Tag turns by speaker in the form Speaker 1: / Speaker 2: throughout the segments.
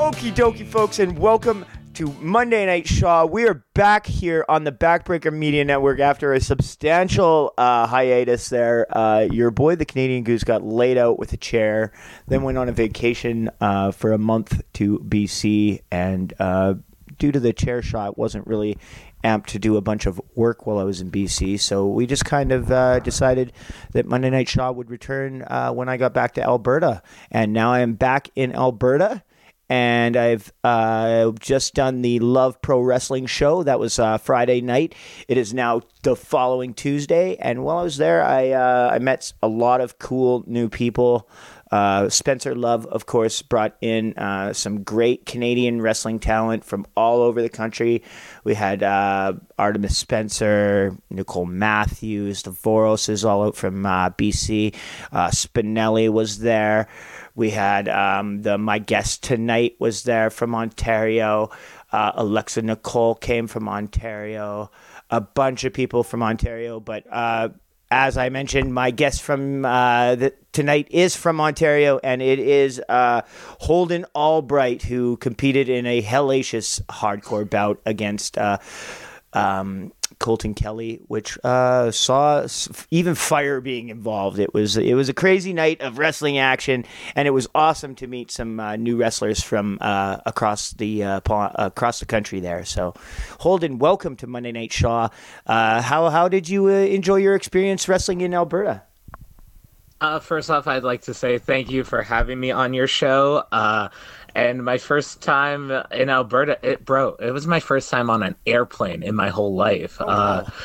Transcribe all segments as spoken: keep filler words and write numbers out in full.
Speaker 1: Okie dokie, folks, and welcome to Monday Night Shaw. We are back here on the Backbreaker Media Network after a substantial uh, hiatus there. Uh, your boy, the Canadian Goose, got laid out with a chair, then went on a vacation uh, for a month to B C, and uh, due to the chair shot, wasn't really amped to do a bunch of work while I was in B C, so we just kind of uh, decided that Monday Night Shaw would return uh, when I got back to Alberta, and now I am back in Alberta. And I've uh, just done the Love Pro Wrestling show. That was uh, Friday night. It is now the following Tuesday. And while I was there, I uh, I met a lot of cool new people. Uh, Spencer Love, of course, brought in uh, some great Canadian wrestling talent from all over the country. We had uh, Artemis Spencer, Nicole Matthews, the Voros is all out from uh, B C. Uh, Spinelli was there. We had um, the my guest tonight was there from Ontario. Uh, Alexa Nicole came from Ontario. A bunch of people from Ontario. But uh, as I mentioned, my guest from uh, the, tonight is from Ontario, and it is uh, Holden Albright, who competed in a hellacious hardcore bout against uh, um, Colton Kelly, which uh, saw even fire being involved. It was it was a crazy night of wrestling action, and it was awesome to meet some uh, new wrestlers from uh, across the uh, across the country there. So, Holden, welcome to Monday Night Shaw. Uh, how how did you uh, enjoy your experience wrestling in Alberta?
Speaker 2: Uh, first off, I'd like to say thank you for having me on your show. Uh, and my first time in Alberta, it, bro, it was my first time on an airplane in my whole life. Oh, uh, wow.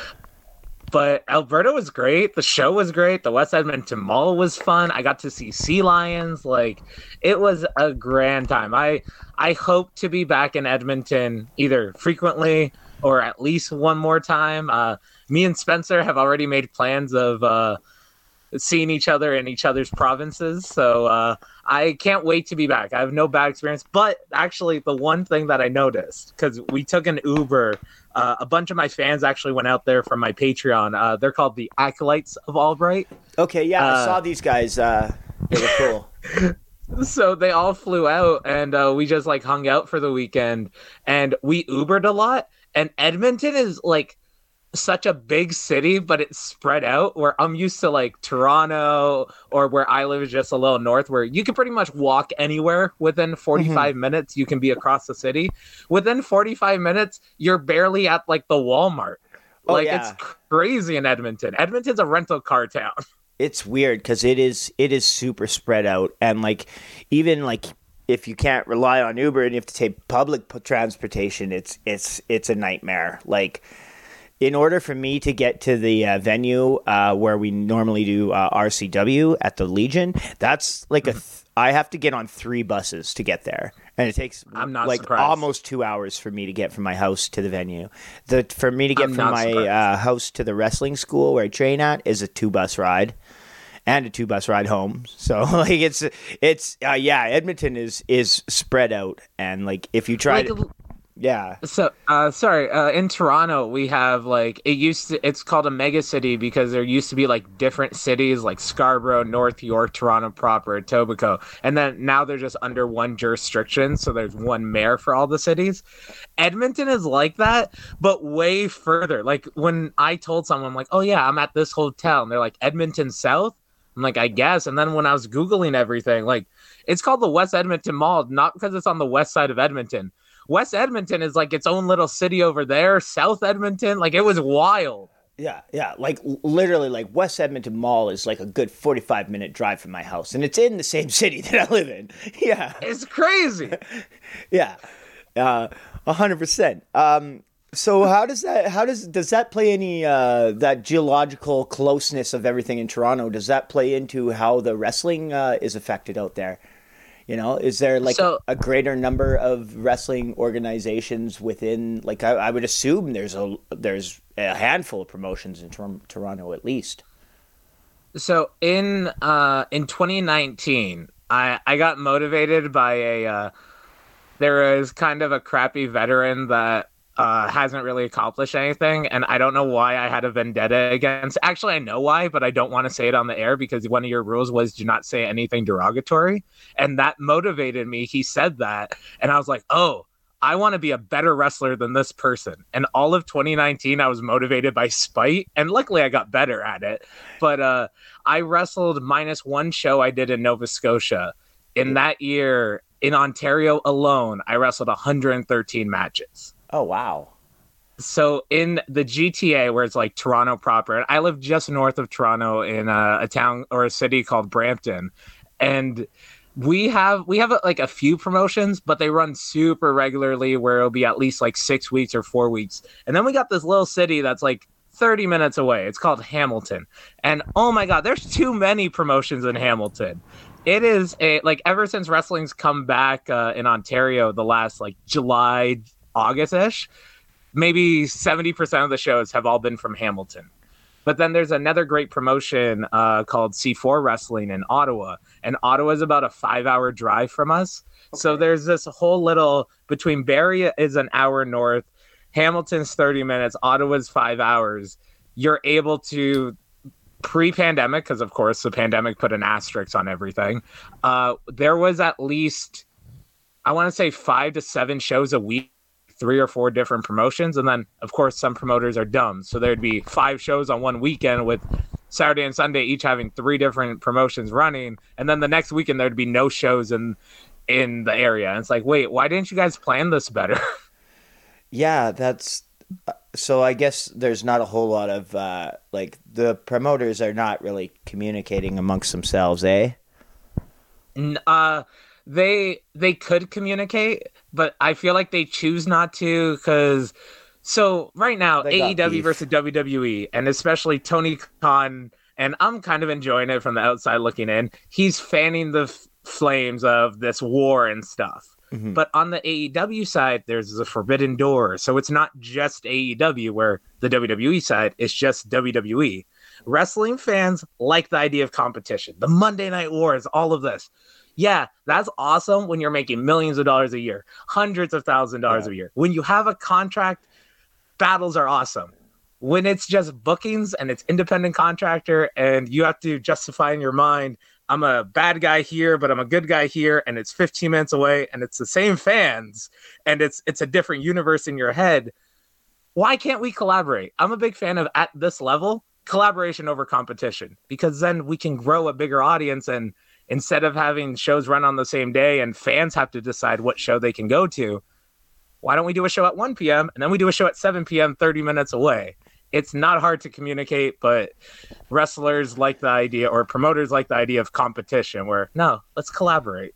Speaker 2: But Alberta was great. The show was great. The West Edmonton Mall was fun. I got to see sea lions. Like, it was a grand time. I I hope to be back in Edmonton either frequently or at least one more time. Uh, me and Spencer have already made plans of uh, seeing each other in each other's provinces. So uh, I can't wait to be back. I have no bad experience. But actually, the one thing that I noticed, because we took an Uber, uh, a bunch of my fans actually went out there from my Patreon. Uh, they're called the Acolytes of Albright.
Speaker 1: Okay, yeah,
Speaker 2: uh,
Speaker 1: I saw these guys. Uh, they were
Speaker 2: cool. So they all flew out, and uh, we just like hung out for the weekend. And we Ubered a lot. And Edmonton is like such a big city, but it's spread out, where I'm used to like Toronto, or where I live is just a little north, where you can pretty much walk anywhere within forty-five mm-hmm. minutes. You can be across the city. Within forty-five minutes, you're barely at like the Walmart.
Speaker 1: Oh,
Speaker 2: like
Speaker 1: yeah.
Speaker 2: It's crazy in Edmonton. Edmonton's a rental car town.
Speaker 1: It's weird because it is it is super spread out, and like even like if you can't rely on Uber and you have to take public transportation, it's it's it's a nightmare. Like, in order for me to get to the uh, venue uh, where we normally do uh, R C W at the Legion, that's like a th- I have to get on three buses to get there, and it takes
Speaker 2: I'm not
Speaker 1: like
Speaker 2: surprised.
Speaker 1: almost two hours for me to get from my house to the venue. The for me to get
Speaker 2: I'm
Speaker 1: from my uh, house to the wrestling school where I train at is a two bus ride, and a two bus ride home. So like it's it's uh, yeah, Edmonton is is spread out, and like if you try
Speaker 2: like,
Speaker 1: to. Yeah.
Speaker 2: So, uh, sorry, uh, in Toronto, we have like, it used to, it's called a mega city because there used to be like different cities like Scarborough, North York, Toronto proper, Etobicoke. And then now they're just under one jurisdiction. So there's one mayor for all the cities. Edmonton is like that, but way further. Like when I told someone like, oh yeah, I'm at this hotel, and they're like, Edmonton South? I'm like, I guess. And then when I was Googling everything, like it's called the West Edmonton Mall, not because it's on the west side of Edmonton. West Edmonton is like its own little city over there. South Edmonton, like it was wild.
Speaker 1: Yeah, yeah. Like literally, like West Edmonton Mall is like a good forty-five minute drive from my house, and it's in the same city that I live in. Yeah,
Speaker 2: it's crazy.
Speaker 1: Yeah, uh, a hundred percent. Um, so how does that? How does does that play any uh, that geological closeness of everything in Toronto? Does that play into how the wrestling uh, is affected out there? You know, is there like
Speaker 2: so,
Speaker 1: a greater number of wrestling organizations within? Like, I, I would assume there's a there's a handful of promotions in Tor- Toronto at least.
Speaker 2: So in uh, in twenty nineteen, I I got motivated by a uh, there was kind of a crappy veteran that uh, hasn't really accomplished anything. And I don't know why I had a vendetta against. Actually, I know why, but I don't want to say it on the air because one of your rules was do not say anything derogatory. And that motivated me. He said that. And I was like, oh, I want to be a better wrestler than this person. And all of twenty nineteen, I was motivated by spite. And luckily, I got better at it. But uh, I wrestled minus one show I did in Nova Scotia. In that year, in Ontario alone, I wrestled one hundred thirteen matches.
Speaker 1: Oh, wow.
Speaker 2: So in the G T A, where it's like Toronto proper, and I live just north of Toronto in a, a town or a city called Brampton. And we have we have like a few promotions, but they run super regularly where it'll be at least like six weeks or four weeks. And then we got this little city that's like thirty minutes away. It's called Hamilton. And oh my God, there's too many promotions in Hamilton. It is a like ever since wrestling's come back uh, in Ontario the last like July, August-ish, maybe seventy percent of the shows have all been from Hamilton. But then there's another great promotion uh, called C four Wrestling in Ottawa. And Ottawa is about a five-hour drive from us. Okay. So there's this whole little, between Barrie is an hour north, Hamilton's thirty minutes, Ottawa's five hours. You're able to, pre-pandemic, because of course the pandemic put an asterisk on everything, uh, there was at least, I want to say five to seven shows a week, three or four different promotions. And then, of course, some promoters are dumb. So there'd be five shows on one weekend with Saturday and Sunday each having three different promotions running. And then the next weekend, there'd be no shows in in the area. And it's like, wait, why didn't you guys plan this better?
Speaker 1: Yeah, that's... So I guess there's not a whole lot of, uh, like, the promoters are not really communicating amongst themselves, eh?
Speaker 2: Uh, they they could communicate, but I feel like they choose not to because... So right now, A E W versus W W E, and especially Tony Khan, and I'm kind of enjoying it from the outside looking in, he's fanning the f- flames of this war and stuff. Mm-hmm. But on the A E W side, there's a forbidden door. So it's not just A E W, where the W W E side is just W W E. Wrestling fans like the idea of competition. The Monday Night Wars, all of this. Yeah, that's awesome when you're making millions of dollars a year, hundreds of thousands of dollars yeah. a year. When you have a contract, battles are awesome. When it's just bookings and it's independent contractor and you have to justify in your mind, I'm a bad guy here, but I'm a good guy here, and it's fifteen minutes away, and it's the same fans, and it's it's a different universe in your head. Why can't we collaborate? I'm a big fan of, at this level, collaboration over competition, because then we can grow a bigger audience, and instead of having shows run on the same day and fans have to decide what show they can go to, why don't we do a show at one p.m. and then we do a show at seven p.m. thirty minutes away? It's not hard to communicate, but wrestlers like the idea, or promoters like the idea of competition, where, no, let's collaborate.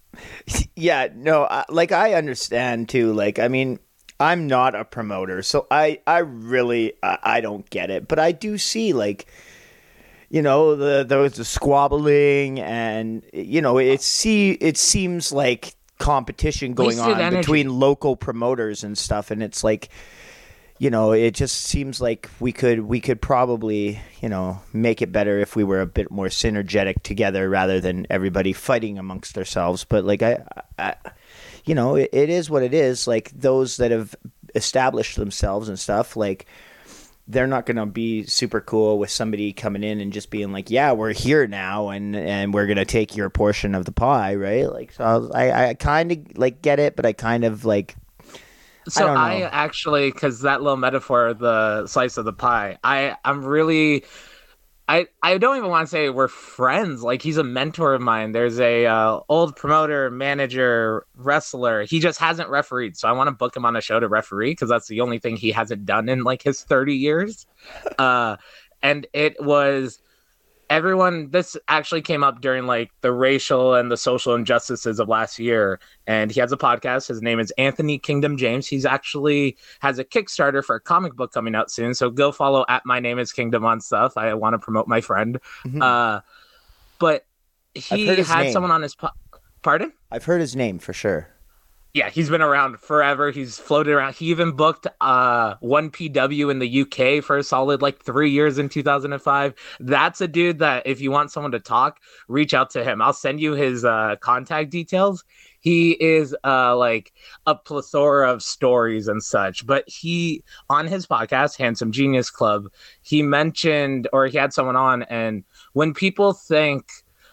Speaker 1: Yeah, no, I, like I understand too. Like, I mean, I'm not a promoter, so I, I really, I, I don't get it. But I do see, like, you know, the there was the squabbling, and you know, it see it seems like competition going
Speaker 2: Wasted
Speaker 1: on
Speaker 2: energy.
Speaker 1: between local promoters and stuff, and it's like, you know, it just seems like we could we could probably, you know, make it better if we were a bit more synergetic together rather than everybody fighting amongst ourselves. But like I, I you know, it, it is what it is. Like those that have established themselves and stuff, like they're not going to be super cool with somebody coming in and just being like, yeah, we're here now and and we're going to take your portion of the pie, right? Like, so I I kind of like get it, but I kind of like.
Speaker 2: So
Speaker 1: I,
Speaker 2: I actually, because that little metaphor, the slice of the pie, I, I'm really, I, I don't even want to say we're friends. Like, he's a mentor of mine. There's a uh, old promoter, manager, wrestler. He just hasn't refereed. So I want to book him on a show to referee because that's the only thing he hasn't done in like his thirty years. Uh, and it was... Everyone, this actually came up during like the racial and the social injustices of last year. And he has a podcast. His name is Anthony Kingdom James. He's actually has a Kickstarter for a comic book coming out soon. So go follow at My Name is Kingdom on stuff. I want to promote my friend. Mm-hmm. Uh, but he had
Speaker 1: name.
Speaker 2: someone on his po- pardon?
Speaker 1: I've heard his name for sure.
Speaker 2: Yeah, he's been around forever. He's floated around. He even booked uh one P W in the U K for a solid like three years in two thousand five. That's a dude that if you want someone to talk, reach out to him. I'll send you his uh contact details. He is uh like a plethora of stories and such, but he on his podcast Handsome Genius Club, he mentioned or he had someone on, and when people think,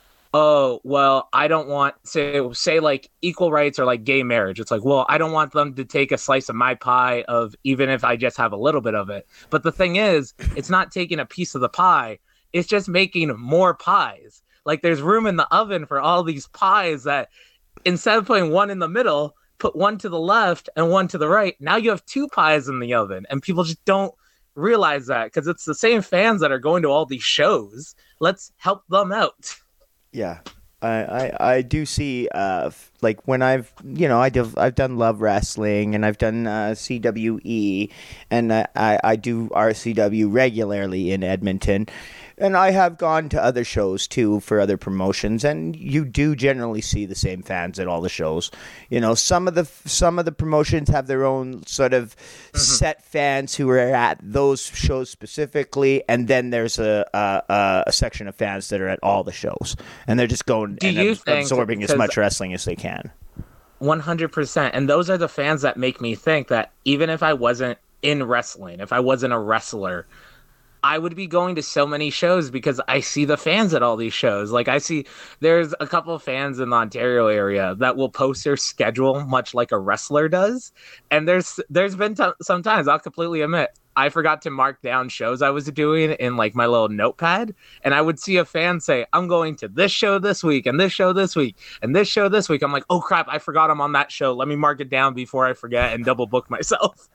Speaker 2: oh, well, I don't want say say like equal rights or like gay marriage. It's like, well, I don't want them to take a slice of my pie of even if I just have a little bit of it. But the thing is, it's not taking a piece of the pie. It's just making more pies. Like there's room in the oven for all these pies that instead of putting one in the middle, put one to the left and one to the right. Now you have two pies in the oven, and people just don't realize that because it's the same fans that are going to all these shows. Let's help them out.
Speaker 1: Yeah, I, I, I do see, uh, like when I've, you know, I do, I've done Love Wrestling and I've done uh, C W E, and I, I, I do R C W regularly in Edmonton. And I have gone to other shows too for other promotions, and you do generally see the same fans at all the shows. You know, some of the some of the promotions have their own sort of mm-hmm. set fans who are at those shows specifically, and then there's a a, a section of fans that are at all the shows, and they're just going
Speaker 2: do
Speaker 1: and
Speaker 2: you
Speaker 1: ab-
Speaker 2: think,
Speaker 1: absorbing as much wrestling as they can.
Speaker 2: one hundred percent. And those are the fans that make me think that even if I wasn't in wrestling, if I wasn't a wrestler, I would be going to so many shows because I see the fans at all these shows. Like I see there's a couple of fans in the Ontario area that will post their schedule much like a wrestler does. And there's there's been t- sometimes I'll completely admit I forgot to mark down shows I was doing in like my little notepad. And I would see a fan say, I'm going to this show this week and this show this week and this show this week. I'm like, oh crap, I forgot I'm on that show. Let me mark it down before I forget and double book myself.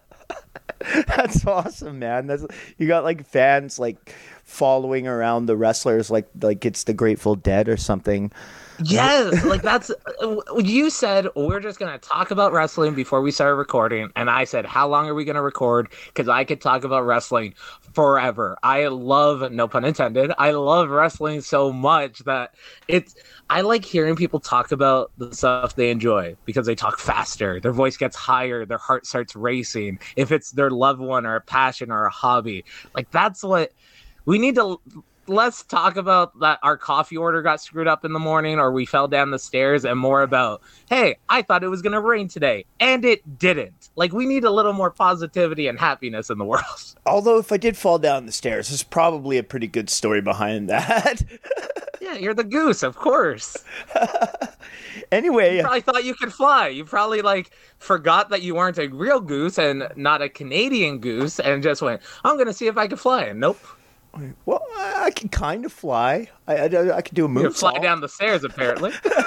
Speaker 1: That's awesome, man. That's you got like fans like following around the wrestlers like like it's the Grateful Dead or something.
Speaker 2: Yes, like that's you said we're just gonna talk about wrestling before we started recording, and I said how long are we gonna record? Because I could talk about wrestling forever. I love, no pun intended, I love wrestling so much that it's I like hearing people talk about the stuff they enjoy because they talk faster, their voice gets higher, their heart starts racing. If it's their loved one or a passion or a hobby, like that's what we need to. Let's talk about that our coffee order got screwed up in the morning or we fell down the stairs, and more about, hey, I thought it was going to rain today and it didn't. Like we need a little more positivity and happiness in the world.
Speaker 1: Although if I did fall down the stairs, there's probably a pretty good story behind that.
Speaker 2: Yeah, you're the goose, of course.
Speaker 1: Anyway.
Speaker 2: You probably thought you could fly. You probably like forgot that you weren't a real goose and not a Canadian goose and just went, I'm going to see if I can fly. And nope.
Speaker 1: Well, I can kind of fly. I, I, I can do a moonsault.
Speaker 2: You can fly down the stairs, apparently.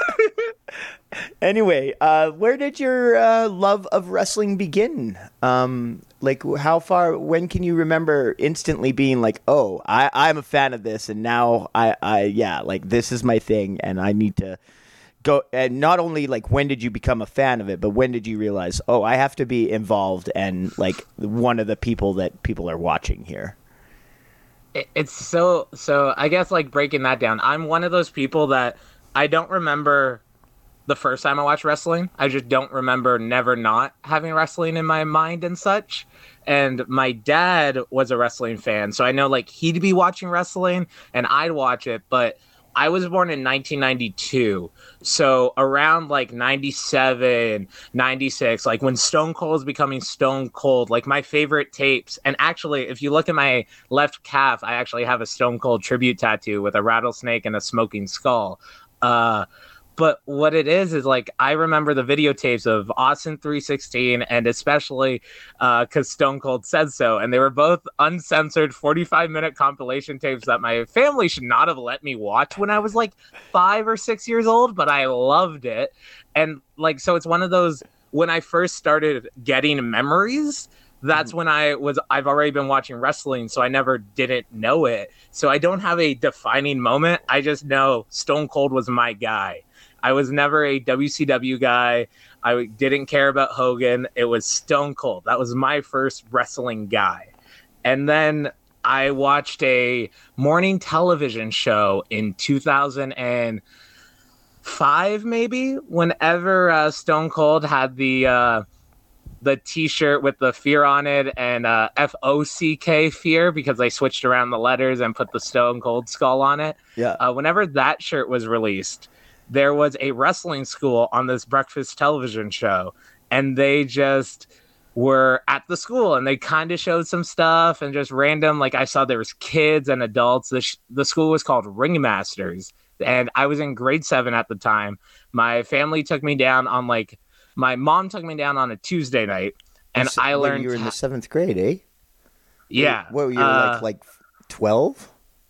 Speaker 1: Anyway, uh, where did your uh, love of wrestling begin? Um, like, how far? When can you remember instantly being like, "Oh, I, I'm a fan of this," and now I, I, yeah, like this is my thing, and I need to go. And not only like when did you become a fan of it, but when did you realize, "Oh, I have to be involved and like one of the people that people are watching here."
Speaker 2: It's so, so I guess like breaking that down, I'm one of those people that I don't remember the first time I watched wrestling. I just don't remember never not having wrestling in my mind and such. And my dad was a wrestling fan, so I know like he'd be watching wrestling and I'd watch it, but I was born in nineteen ninety-two, so around like ninety-seven, ninety-six, like when Stone Cold was becoming Stone Cold, like my favorite tapes. And actually, if you look at my left calf, I actually have a Stone Cold tribute tattoo with a rattlesnake and a smoking skull. Uh, But what it is, is like, I remember the videotapes of Austin three sixteen, and especially because uh, Stone Cold said so. And they were both uncensored forty-five minute compilation tapes that my family should not have let me watch when I was like five or six years old, but I loved it. And like, so it's one of those, when I first started getting memories, that's when I was, I've already been watching wrestling, so I never didn't know it. So I don't have a defining moment. I just know Stone Cold was my guy. I was never a W C W guy. I didn't care about Hogan. It was Stone Cold. That was my first wrestling guy. And then I watched a morning television show in two thousand five, maybe, whenever uh, Stone Cold had the uh, the T-shirt with the fear on it and uh, F O C K fear, because they switched around the letters and put the Stone Cold skull on it.
Speaker 1: Yeah.
Speaker 2: Uh, whenever that shirt was released, there was a wrestling school on this breakfast television show, and they just were at the school and they kind of showed some stuff and just random. Like I saw there was kids and adults. The, sh- the school was called Ringmasters, and I was in grade seven at the time. My family took me down on like, my mom took me down on a Tuesday night, and
Speaker 1: So,
Speaker 2: I
Speaker 1: wait,
Speaker 2: learned.
Speaker 1: you were in the seventh grade, eh?
Speaker 2: Yeah.
Speaker 1: What were you
Speaker 2: uh,
Speaker 1: like? Like twelve?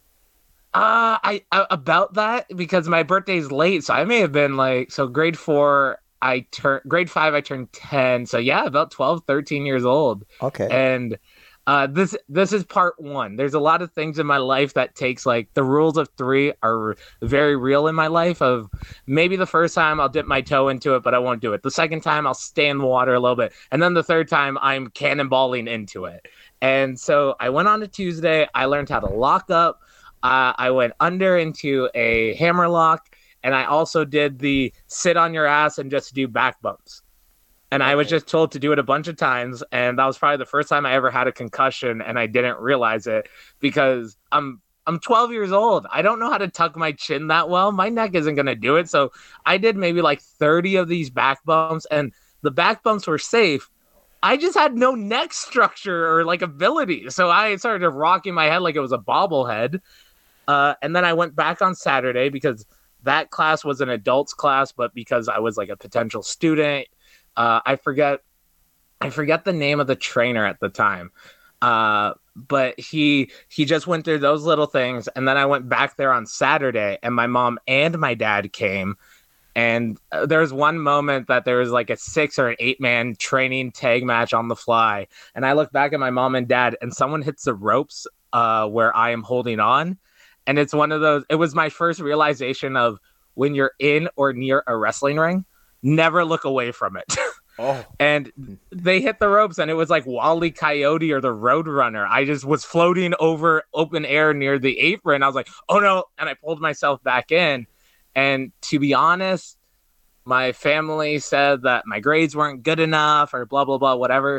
Speaker 2: Uh, I uh, about that, because my birthday's late, so I may have been like, so grade four, I turned grade five, I turned ten, so yeah, about twelve, thirteen years old.
Speaker 1: Okay.
Speaker 2: And uh, this this is part one. There's a lot of things in my life that takes, like, the rules of three are very real in my life. Of maybe the first time I'll dip my toe into it, but I won't do it. The second time I'll stay in the water a little bit, and then the third time I'm cannonballing into it. And so I went on a Tuesday. I learned how to lock up. Uh, I went under into a hammer lock, and I also did the sit on your ass and just do back bumps. And okay. I was just told to do it a bunch of times, and that was probably the first time I ever had a concussion, and I didn't realize it because I'm I'm twelve years old. I don't know how to tuck my chin that well. My neck isn't going to do it. So I did maybe like thirty of these back bumps, and the back bumps were safe. I just had no neck structure or like ability. So I started rocking my head like it was a bobblehead. Uh, and then I went back on Saturday because that class was an adults class, but because I was like a potential student, uh, I forget, I forget the name of the trainer at the time. Uh, but he, he just went through those little things. And then I went back there on Saturday, and my mom and my dad came. And uh, there was one moment that there was like a six or an eight man training tag match on the fly. And I look back at my mom and dad, and someone hits the ropes uh, where I am holding on. And it's one of those, it was my first realization of when you're in or near a wrestling ring, never look away from it. Oh. And they hit the ropes, and it was like Wile E. Coyote or the Roadrunner. I just was floating over open air near the apron. I was like, oh no. And I pulled myself back in. And to be honest, my family said that my grades weren't good enough or blah, blah, blah, whatever.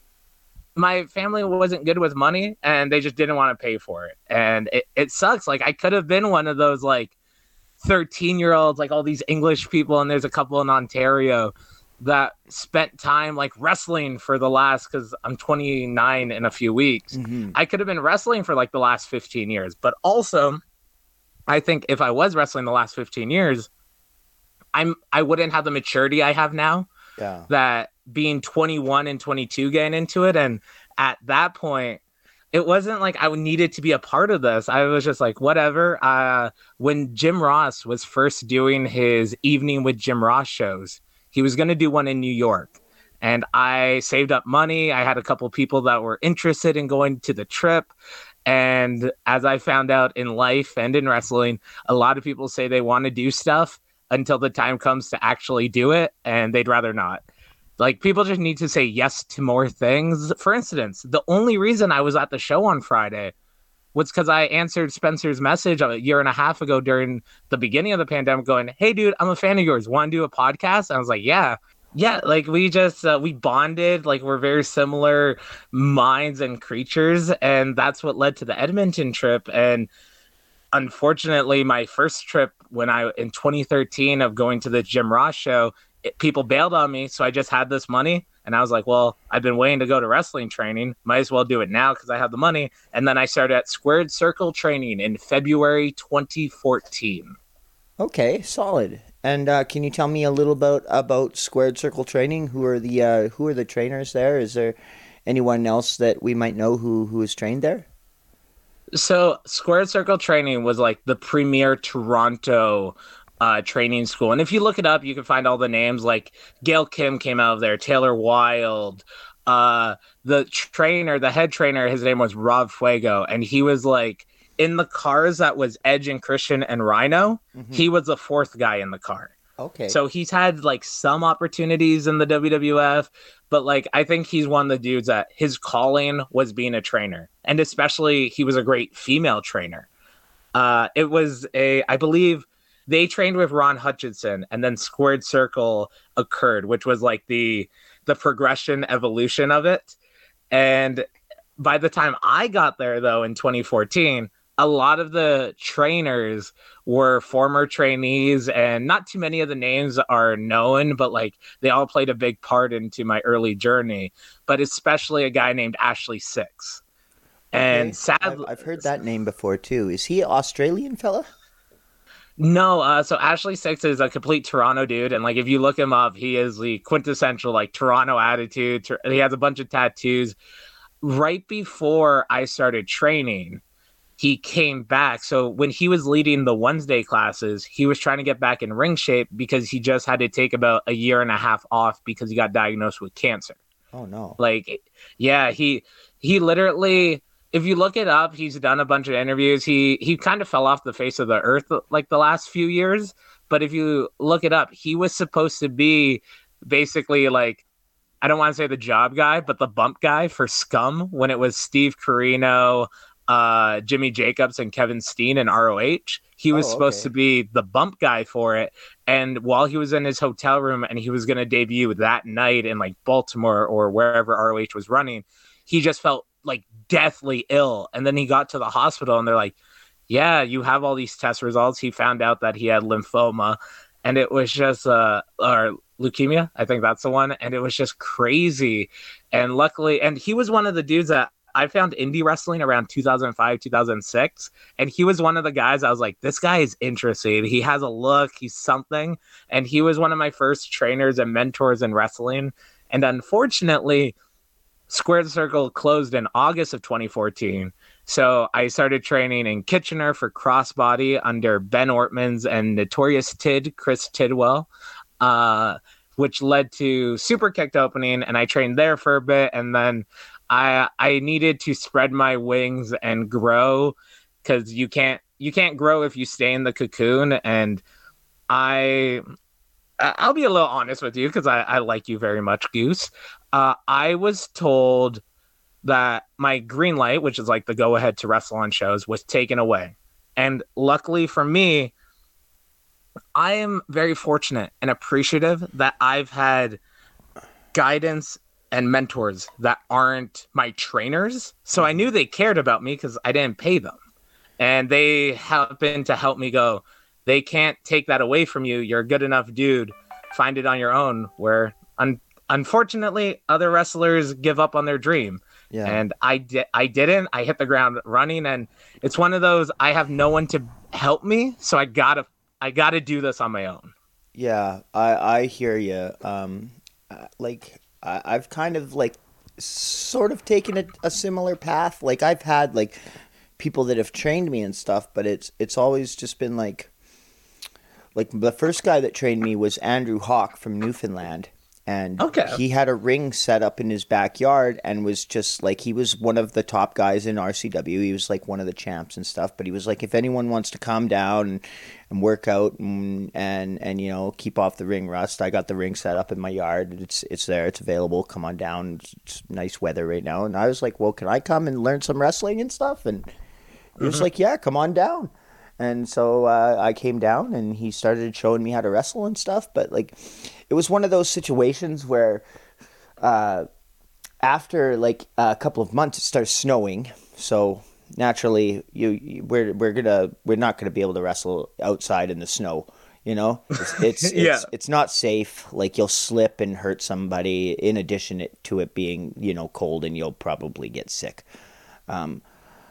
Speaker 2: My family wasn't good with money, and they just didn't want to pay for it. And it, it sucks. Like, I could have been one of those like thirteen year olds, like all these English people. And there's a couple in Ontario that spent time like wrestling for the last, cause I'm twenty-nine in a few weeks. Mm-hmm. I could have been wrestling for like the last fifteen years, but also I think if I was wrestling the last fifteen years, I'm, I wouldn't have the maturity I have now. Yeah. That being twenty-one and twenty-two getting into it. And at that point, it wasn't like I needed to be a part of this. I was just like, whatever. Uh, when Jim Ross was first doing his Evening with Jim Ross shows, he was going to do one in New York. And I saved up money. I had a couple people that were interested in going to the trip. And as I found out in life and in wrestling, a lot of people say they want to do stuff until the time comes to actually do it, and they'd rather not. Like, people just need to say yes to more things. For instance, the only reason I was at the show on Friday was because I answered Spencer's message a year and a half ago during the beginning of the pandemic going, hey, dude, I'm a fan of yours. Want to do a podcast? And I was like, yeah. Yeah, like, we just, uh, we bonded. Like, we're very similar minds and creatures. And that's what led to the Edmonton trip. And unfortunately, my first trip when I, in twenty thirteen of going to the Jim Ross show, it, people bailed on me. So I just had this money. And I was like, well, I've been waiting to go to wrestling training. Might as well do it now because I have the money. And then I started at Squared Circle Training in February twenty fourteen.
Speaker 1: Okay, solid. And uh, can you tell me a little about about Squared Circle Training? Who are the uh, who are the trainers there? Is there anyone else that we might know who who is trained there?
Speaker 2: So Squared Circle Training was like the premier Toronto uh, training school. And if you look it up, you can find all the names. Like Gail Kim came out of there, Taylor Wilde. Uh, the trainer, the head trainer, his name was Rob Fuego. And he was like, in the cars that was Edge and Christian and Rhino, mm-hmm. he was the fourth guy in the car. Okay. So he's had like some opportunities in the W W F, but like I think he's one of the dudes that his calling was being a trainer. And especially he was a great female trainer. Uh, it was a, I believe they trained with Ron Hutchinson, and then Squared Circle occurred, which was like the the progression evolution of it. And by the time I got there, though, in twenty fourteen, a lot of the trainers were former trainees, and not too many of the names are known, but like they all played a big part into my early journey. But especially a guy named Ashley Six. And
Speaker 1: Okay.
Speaker 2: sadly,
Speaker 1: I've, I've heard that name before too. Is he an Australian fella?
Speaker 2: no, uh, so Ashley Six is a complete Toronto dude, and like if you look him up, he is the quintessential like Toronto attitude. Tor- He has a bunch of tattoos. Right before I started training, he came back. So when he was leading the Wednesday classes, he was trying to get back in ring shape because he just had to take about a year and a half off because he got diagnosed with cancer.
Speaker 1: Oh no.
Speaker 2: Like, yeah, he he literally, if you look it up, he's done a bunch of interviews. He he kind of fell off the face of the earth like the last few years. But if you look it up, he was supposed to be basically like, I don't want to say the job guy, but the bump guy for Scum when it was Steve Corino, uh, Jimmy Jacobs, and Kevin Steen in R O H. He was
Speaker 1: Oh,
Speaker 2: supposed
Speaker 1: okay.
Speaker 2: to be the bump guy for it. And while he was in his hotel room and he was going to debut that night in like Baltimore or wherever R O H was running, he just felt like deathly ill. And then he got to the hospital and they're like, yeah, you have all these test results. He found out that he had lymphoma, and it was just, uh, or leukemia. I think that's the one. And it was just crazy. And luckily, and he was one of the dudes that I found indie wrestling around two thousand five, two thousand six. And he was one of the guys I was like, this guy is interesting. He has a look, he's something. And he was one of my first trainers and mentors in wrestling. And unfortunately, Squared Circle closed in August of twenty fourteen. So I started training in Kitchener for Crossbody under Ben Ortmans and Notorious Tid, Chris Tidwell, uh, which led to Super Kicked opening. And I trained there for a bit. And then I I needed to spread my wings and grow, because you can't you can't grow if you stay in the cocoon. And I I'll be a little honest with you because I, I like you very much, Goose. Uh, I was told that my green light, which is like the go ahead to wrestle on shows, was taken away. And luckily for me, I am very fortunate and appreciative that I've had guidance and mentors that aren't my trainers. So I knew they cared about me because I didn't pay them. And they happened to help me go, they can't take that away from you. You're a good enough dude. Find it on your own. Where un- unfortunately, other wrestlers give up on their dream.
Speaker 1: Yeah.
Speaker 2: And I, di- I didn't. I hit the ground running. And it's one of those, I have no one to help me. So I gotta, I gotta do this on my own.
Speaker 1: Yeah, I I hear you. Um, uh, like I, I've kind of like sort of taken a, a similar path. Like I've had like people that have trained me and stuff, but it's it's always just been like like the first guy that trained me was Andrew Hawk from Newfoundland. And
Speaker 2: Okay.
Speaker 1: he had a ring set up in his backyard and was just like, he was one of the top guys in R C W. He was like one of the champs and stuff. But he was like, if anyone wants to calm down and, and work out and, and, and, you know, keep off the ring rust, I got the ring set up in my yard. It's it's there. It's available. Come on down. It's, it's nice weather right now. And I was like, well, can I come and learn some wrestling and stuff? And he was
Speaker 2: Mhm.
Speaker 1: like, yeah, come on down. And so uh, I came down and he started showing me how to wrestle and stuff. But like, it was one of those situations where uh, after like a couple of months, it started snowing. So naturally, you, you we're we're gonna we're not gonna be able to wrestle outside in the snow. You know, it's it's,
Speaker 2: Yeah.
Speaker 1: it's it's not safe. Like you'll slip and hurt somebody. In addition to it being, you know, cold, and you'll probably get sick. Um,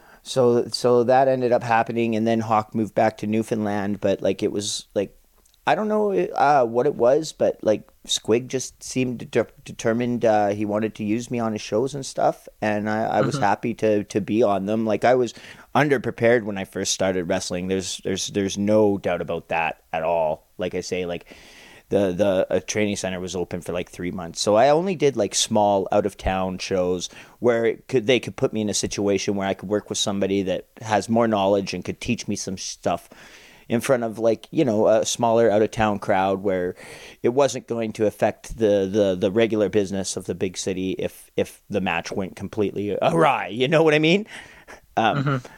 Speaker 1: So so that ended up happening, and then Hawk moved back to Newfoundland. But like it was like, I don't know uh, what it was, but like Squig just seemed de- determined. Uh, he wanted to use me on his shows and stuff, and I, I was
Speaker 2: Mhm.
Speaker 1: happy to to be on them. Like I was underprepared when I first started wrestling. There's there's there's no doubt about that at all. Like I say, like. The the uh, training center was open for like three months, so I only did like small out of town shows where it could they could put me in a situation where I could work with somebody that has more knowledge and could teach me some stuff in front of like, you know, a smaller out of town crowd where it wasn't going to affect the, the, the regular business of the big city if if the match went completely awry. You know what I mean? Um,
Speaker 2: Mhm.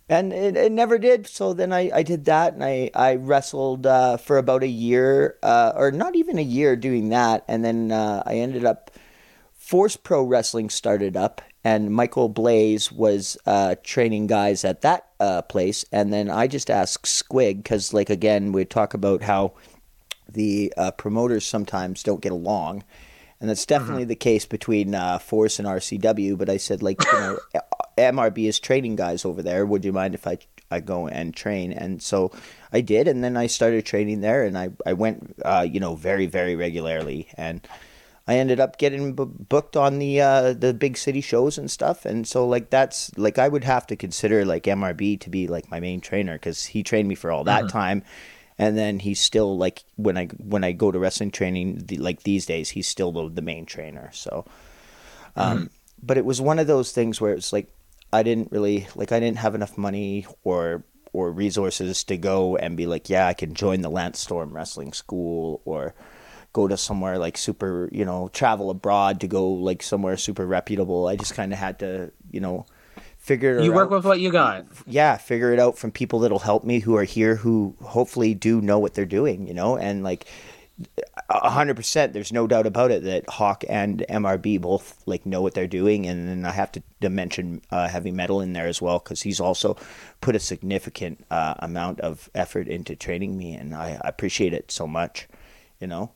Speaker 1: And it, it never did. So then I, I did that, and I, I wrestled uh, for about a year, uh, or not even a year doing that. And then uh, I ended up, Force Pro Wrestling started up, and Michael Blaze was uh, training guys at that uh, place. And then I just asked Squig, because, like, again, we talk about how the uh, promoters sometimes don't get along. And that's definitely mm-hmm. the case between uh, Force and R C W. But I said, like, you know, M R B is training guys over there. Would you mind if I I go and train? And so I did, and then I started training there, and I I went, uh, you know, very very regularly, and I ended up getting b- booked on the uh, the big city shows and stuff. And so like that's like I would have to consider like M R B to be like my main trainer, because he trained me for all that mm-hmm. time. And then he's still like when I when I go to wrestling training, the, like these days, he's still the, the main trainer. So, um, mm-hmm. but it was one of those things where it's like I didn't really like I didn't have enough money or or resources to go and be like, yeah, I can join the Lance Storm Wrestling School or go to somewhere like super, you know, travel abroad to go like somewhere super reputable. I just kind of had to, you know. Figure it
Speaker 2: you
Speaker 1: out.
Speaker 2: work with what you got.
Speaker 1: Yeah, figure it out from people that'll help me, who are here, who hopefully do know what they're doing, you know, and like a hundred percent, there's no doubt about it that Hawk and M R B both like know what they're doing. And then I have to, to mention uh, Heavy Metal in there as well, because he's also put a significant uh, amount of effort into training me, and I, I appreciate it so much, you know.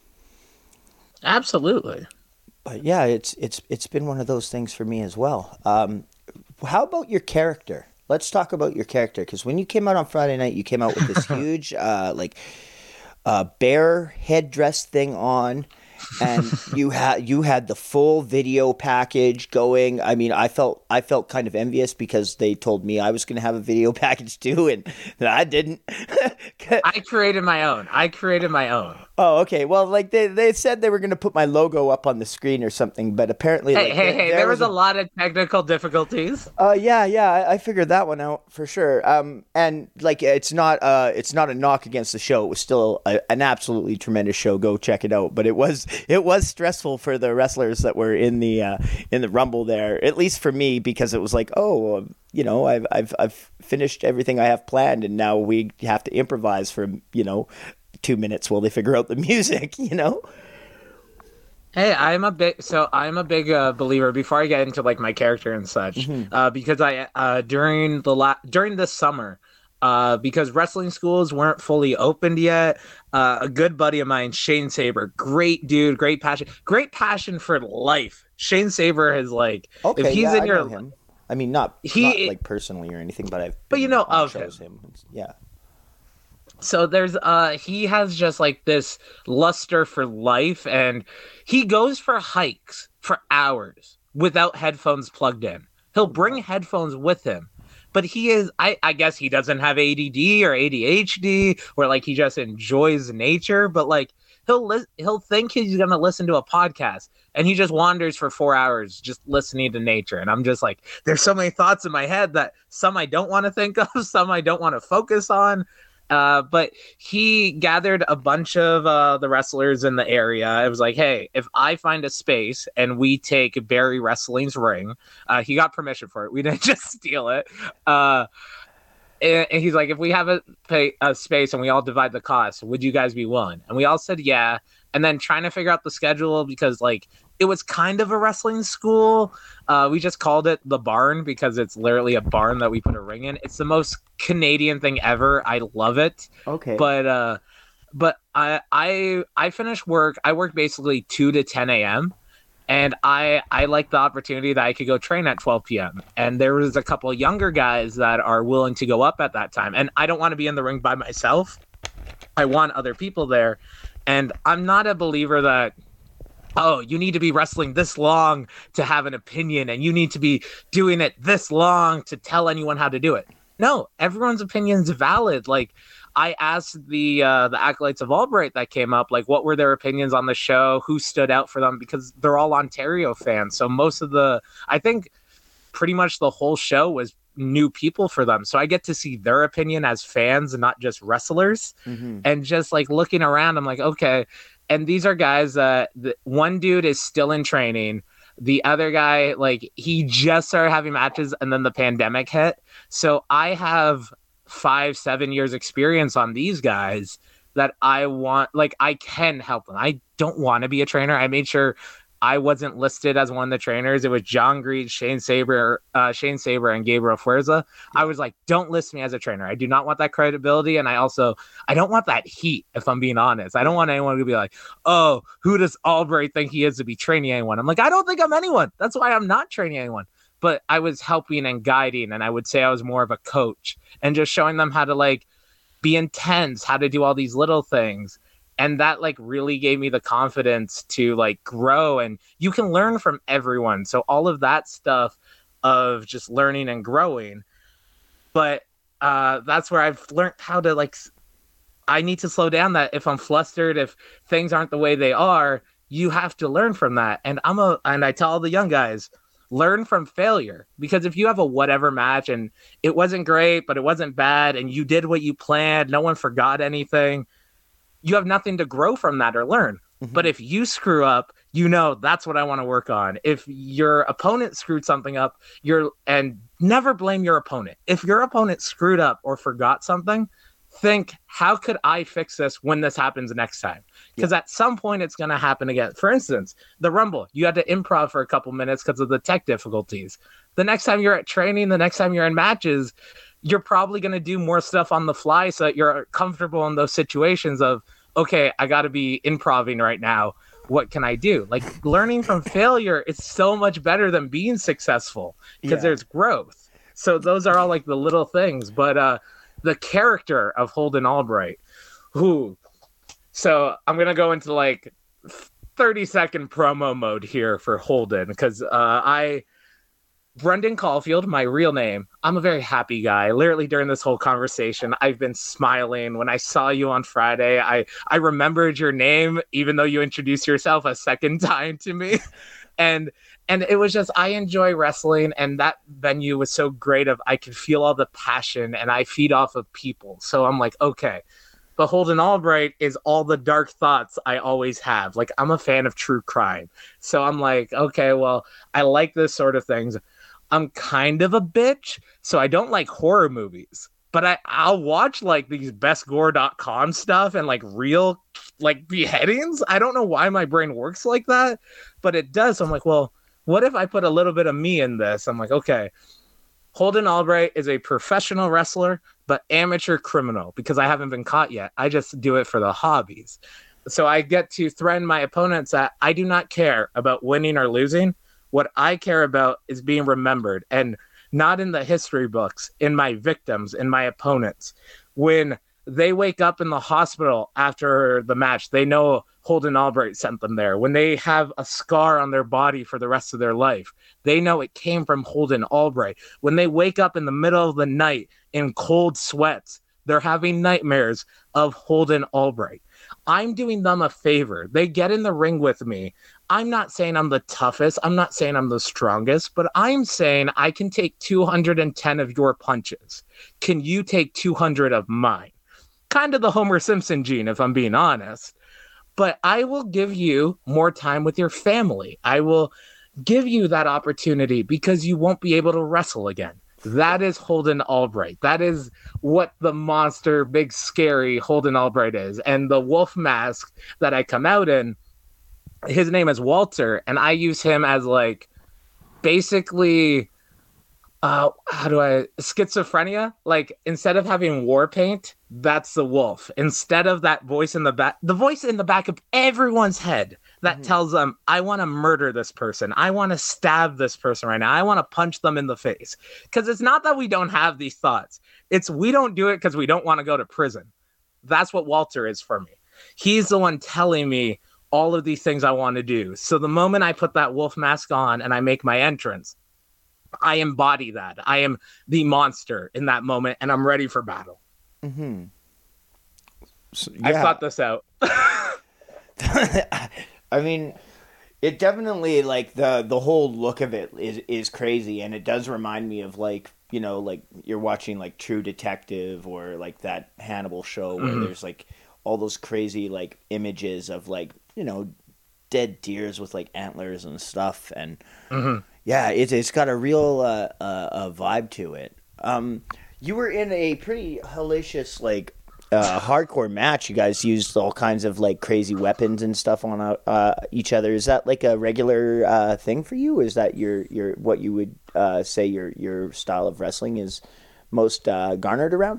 Speaker 2: Absolutely.
Speaker 1: But yeah, it's it's it's been one of those things for me as well. Um, How about your character? Let's talk about your character, because when you came out on Friday night, you came out with this huge, uh, like, uh, bear headdress thing on, and you had you had the full video package going. I mean, I felt I felt kind of envious, because they told me I was going to have a video package too, and I didn't.
Speaker 2: I created my own. I created my own.
Speaker 1: Oh, okay. Well, like they, they said they were going to put my logo up on the screen or something, but apparently,
Speaker 2: hey,
Speaker 1: like,
Speaker 2: hey,
Speaker 1: there,
Speaker 2: hey,
Speaker 1: there,
Speaker 2: there
Speaker 1: was
Speaker 2: was a, a lot of technical difficulties.
Speaker 1: Uh, yeah, yeah, I, I figured that one out for sure. Um, and like, it's not, uh, it's not a knock against the show. It was still a, an absolutely tremendous show. Go check it out. But it was, it was stressful for the wrestlers that were in the, uh, in the Rumble there. At least for me, because it was like, oh, um, you know, I've, I've, I've finished everything I have planned, and now we have to improvise for, you know, two minutes while they figure out the music, you know?
Speaker 2: Hey, I'm a big so I'm a big uh, believer. Before I get into like my character and such, mm-hmm. uh, because I uh, during the la- during this summer, uh, because wrestling schools weren't fully opened yet. Uh, a good buddy of mine, Shane Saber, great dude, great passion, great passion for life. Shane Saber has like,
Speaker 1: okay,
Speaker 2: if he's
Speaker 1: yeah,
Speaker 2: in
Speaker 1: I
Speaker 2: your,
Speaker 1: know him. I mean, not
Speaker 2: he
Speaker 1: not like personally or anything, but I've
Speaker 2: but you know of him.
Speaker 1: him. Yeah.
Speaker 2: So there's uh he has just like this luster for life, and he goes for hikes for hours without headphones plugged in. He'll bring headphones with him, but he is I, I guess he doesn't have A D D or A D H D, or like he just enjoys nature, but like he'll li- he'll think he's gonna listen to a podcast, and he just wanders for four hours just listening to nature. And I'm just like, there's so many thoughts in my head that some I don't want to think of, some I don't want to focus on. Uh, but he gathered a bunch of uh, the wrestlers in the area. It was like, hey, if I find a space and we take Barry Wrestling's ring, uh, he got permission for it. We didn't just steal it. Uh, and, and he's like, if we have a, pay, a space and we all divide the cost, would you guys be willing? And we all said, yeah. And then trying to figure out the schedule, because like it was kind of a wrestling school. Uh, we just called it the barn, because it's literally a barn that we put a ring in. It's the most Canadian thing ever. I love it.
Speaker 1: Okay.
Speaker 2: But uh, but I I I finished work. I worked basically two to ten a.m. And I I like the opportunity that I could go train at twelve p.m. And there was a couple of younger guys that are willing to go up at that time. And I don't want to be in the ring by myself. I want other people there. And I'm not a believer that, oh, you need to be wrestling this long to have an opinion, and you need to be doing it this long to tell anyone how to do it. No, everyone's opinion's valid. Like, I asked the uh, the Acolytes of Albright that came up, like, what were their opinions on the show, who stood out for them, because they're all Ontario fans. So most of the, I think pretty much the whole show was new people for them. So I get to see their opinion as fans and not just wrestlers. Mm-hmm. And just like looking around, I'm like, okay. And these are guys that uh, one dude is still in training. The other guy, like, he just started having matches and then the pandemic hit. So I have five, seven years experience on these guys that I want, like, I can help them. I don't want to be a trainer. I made sure I wasn't listed as one of the trainers. It was John Greed, Shane Saber, uh, Shane Saber, and Gabriel Fuerza. I was like, don't list me as a trainer. I do not want that credibility, and I also I don't want that heat. If I'm being honest, I don't want anyone to be like, oh, who does Albright think he is to be training anyone? I'm like, I don't think I'm anyone. That's why I'm not training anyone. But I was helping and guiding, and I would say I was more of a coach and just showing them how to like be intense, how to do all these little things. And that like really gave me the confidence to like grow, and you can learn from everyone. So all of that stuff of just learning and growing. But uh, that's where I've learned how to like, I need to slow down that if I'm flustered, if things aren't the way they are, you have to learn from that. And I'm a, and I tell all the young guys, learn from failure, because if you have a whatever match and it wasn't great, but it wasn't bad, and you did what you planned, no one forgot anything, you have nothing to grow from that or learn. Mm-hmm. But if you screw up, you know, that's what I want to work on. If your opponent screwed something up, you're, and never blame your opponent. If your opponent screwed up or forgot something, think, how could I fix this when this happens next time? Because yeah. at some point it's going to happen again. For instance, the Rumble, you had to improv for a couple minutes because of the tech difficulties. The next time you're at training, the next time you're in matches, you're probably going to do more stuff on the fly so that you're comfortable in those situations of, okay, I got to be improving right now. What can I do? Like, learning from failure is so much better than being successful because yeah. there's growth. So those are all like the little things. But uh, the character of Holden Albright, who, so I'm going to go into like thirty second promo mode here for Holden because uh, I, Brendan Caulfield, my real name. I'm a very happy guy. Literally during this whole conversation, I've been smiling. When I saw you on Friday, I, I remembered your name, even though you introduced yourself a second time to me. And and it was just, I enjoy wrestling, and that venue was so great of I could feel all the passion, and I feed off of people. So I'm like, okay. But Holden Albright is all the dark thoughts I always have. Like, I'm a fan of true crime. So I'm like, okay, well, I like this sort of things. I'm kind of a bitch, so I don't like horror movies, but I, I'll watch like these best gore dot com stuff and like real like beheadings. I don't know why my brain works like that, but it does. So I'm like, well, what if I put a little bit of me in this? I'm like, okay, Holden Albright is a professional wrestler, but amateur criminal because I haven't been caught yet. I just do it for the hobbies. So I get to threaten my opponents that I do not care about winning or losing. What I care about is being remembered, and not in the history books, in my victims, in my opponents. When they wake up in the hospital after the match, they know Holden Albright sent them there. When they have a scar on their body for the rest of their life, they know it came from Holden Albright. When they wake up in the middle of the night in cold sweats, they're having nightmares of Holden Albright. I'm doing them a favor. They get in the ring with me. I'm not saying I'm the toughest. I'm not saying I'm the strongest, but I'm saying I can take two hundred ten of your punches. Can you take two hundred of mine? Kind of the Homer Simpson gene, if I'm being honest. But I will give you more time with your family. I will give you that opportunity because you won't be able to wrestle again. That is Holden Albright. That is what the monster, big, scary Holden Albright is. And the wolf mask that I come out in, his name is Walter, and I use him as like basically uh how do I schizophrenia. Like, instead of having war paint, that's the wolf. Instead of that voice in the back, the voice in the back of everyone's head that mm-hmm. tells them, I want to murder this person, I want to stab this person right now, I want to punch them in the face. Because it's not that we don't have these thoughts, it's we don't do it because we don't want to go to prison. That's what Walter is for me. He's the one telling me all of these things I want to do. So the moment I put that wolf mask on and I make my entrance, I embody that. I am the monster in that moment, and I'm ready for battle.
Speaker 1: Mm-hmm. So, yeah.
Speaker 2: I thought this out.
Speaker 1: I mean, it definitely, like, the the whole look of it is is crazy, and it does remind me of, like, you know, like you're watching like True Detective or like that Hannibal show where mm-hmm. there's like all those crazy like images of like, you know, dead deers with like antlers and stuff, and
Speaker 2: Mm-hmm.
Speaker 1: yeah, it's it's got a real uh, uh, uh, vibe to it. Um, you were in a pretty hellacious like uh, hardcore match. You guys used all kinds of like crazy weapons and stuff on uh, uh, each other. Is that like a regular uh, thing for you? Is that your your what you would uh, say your your style of wrestling is most uh, garnered around?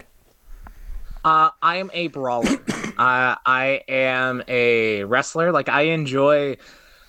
Speaker 2: Uh, I am a brawler. uh, I am a wrestler. Like, I enjoy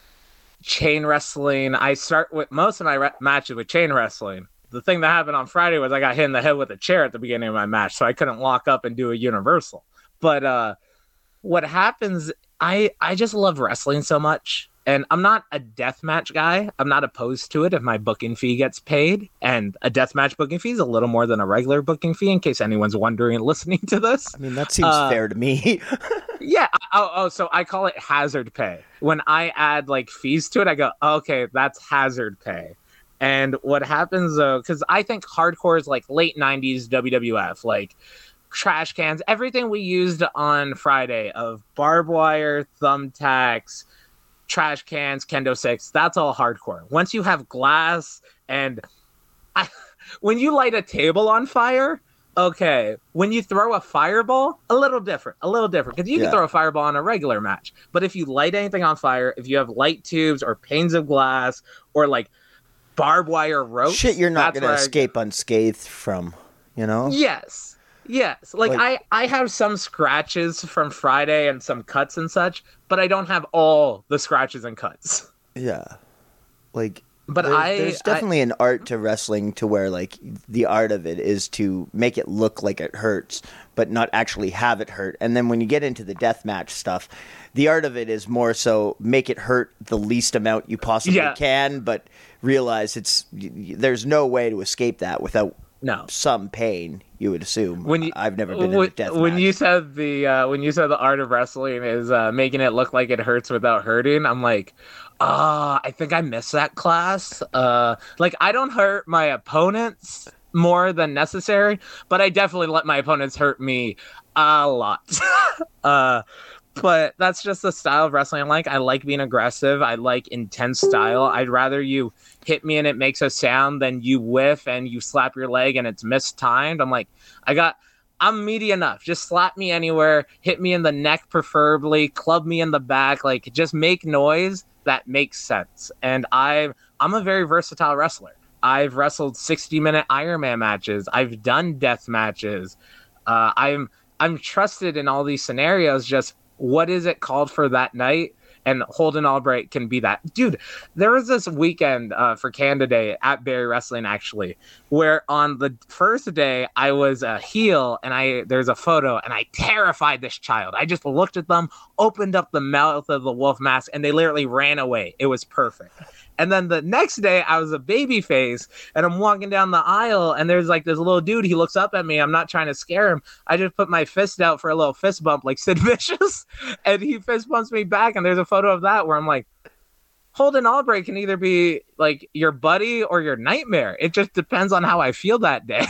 Speaker 2: chain wrestling. I start with most of my re- matches with chain wrestling. The thing that happened on Friday was I got hit in the head with a chair at the beginning of my match, so I couldn't lock up and do a universal. But uh, what happens, I I just love wrestling so much. And I'm not a deathmatch guy. I'm not opposed to it if my booking fee gets paid. And a deathmatch booking fee is a little more than a regular booking fee, in case anyone's wondering listening to this.
Speaker 1: I mean, that seems
Speaker 2: Uh,
Speaker 1: fair to me.
Speaker 2: Yeah. Oh, oh, so I call it hazard pay. When I add like fees to it, I go, okay, that's hazard pay. And what happens though, because I think hardcore is like late nineties W W F, like trash cans, everything we used on Friday of barbed wire, thumbtacks, trash cans, kendo sticks, that's all hardcore. Once you have glass and I, when you light a table on fire, okay. When you throw a fireball, a little different, a little different, because you
Speaker 1: Yeah.
Speaker 2: can throw a fireball on a regular match. But if you light anything on fire, if you have light tubes or panes of glass or like barbed wire ropes,
Speaker 1: Shit, you're not
Speaker 2: that's
Speaker 1: going to
Speaker 2: where I-
Speaker 1: escape unscathed from, you know?
Speaker 2: Yes. Yes. Like,
Speaker 1: Like-
Speaker 2: I, I have some scratches from Friday and some cuts and such, but I don't have all the scratches and cuts.
Speaker 1: Yeah. Like,
Speaker 2: But
Speaker 1: there's,
Speaker 2: I
Speaker 1: there's
Speaker 2: I-
Speaker 1: definitely an art to wrestling to where, like, the art of it is to make it look like it hurts, but not actually have it hurt. And then when you get into the deathmatch stuff, the art of it is more so make it hurt the least amount you possibly
Speaker 2: Yeah.
Speaker 1: can, but realize it's y- y- there's no way to escape that without
Speaker 2: no.
Speaker 1: some pain. You would assume.
Speaker 2: When you,
Speaker 1: I've never been
Speaker 2: when,
Speaker 1: in a death
Speaker 2: when
Speaker 1: match.
Speaker 2: you said the uh, when you said the art of wrestling is uh, making it look like it hurts without hurting, I'm like, ah, I think I missed that class. Uh, like, I don't hurt my opponents more than necessary, but I definitely let my opponents hurt me a lot. uh, but that's just the style of wrestling I like. I like being aggressive. I like intense style. I'd rather you hit me and it makes a sound than you whiff and you slap your leg and it's mistimed. I'm like, I got, I'm meaty enough. Just slap me anywhere, hit me in the neck preferably, club me in the back, like just make noise that makes sense. And I, I'm a very versatile wrestler. I've wrestled sixty minute Ironman matches. I've done death matches. Uh, I'm, I'm trusted in all these scenarios. Just what is it called for that night? And Holden Albright can be that. Dude, there was this weekend uh, for Canada Day at Barrie Wrestling, actually, where on the first day I was a heel and I there's a photo and I terrified this child. I just looked at them, opened up the mouth of the wolf mask, and they literally ran away. It was perfect. And then the next day I was a baby face and I'm walking down the aisle and there's like this little dude. He looks up at me. I'm not trying to scare him. I just put my fist out for a little fist bump like Sid Vicious and he fist bumps me back. And there's a photo of that where I'm like, Holden Albright can either be like your buddy or your nightmare. It just depends on how I feel that day.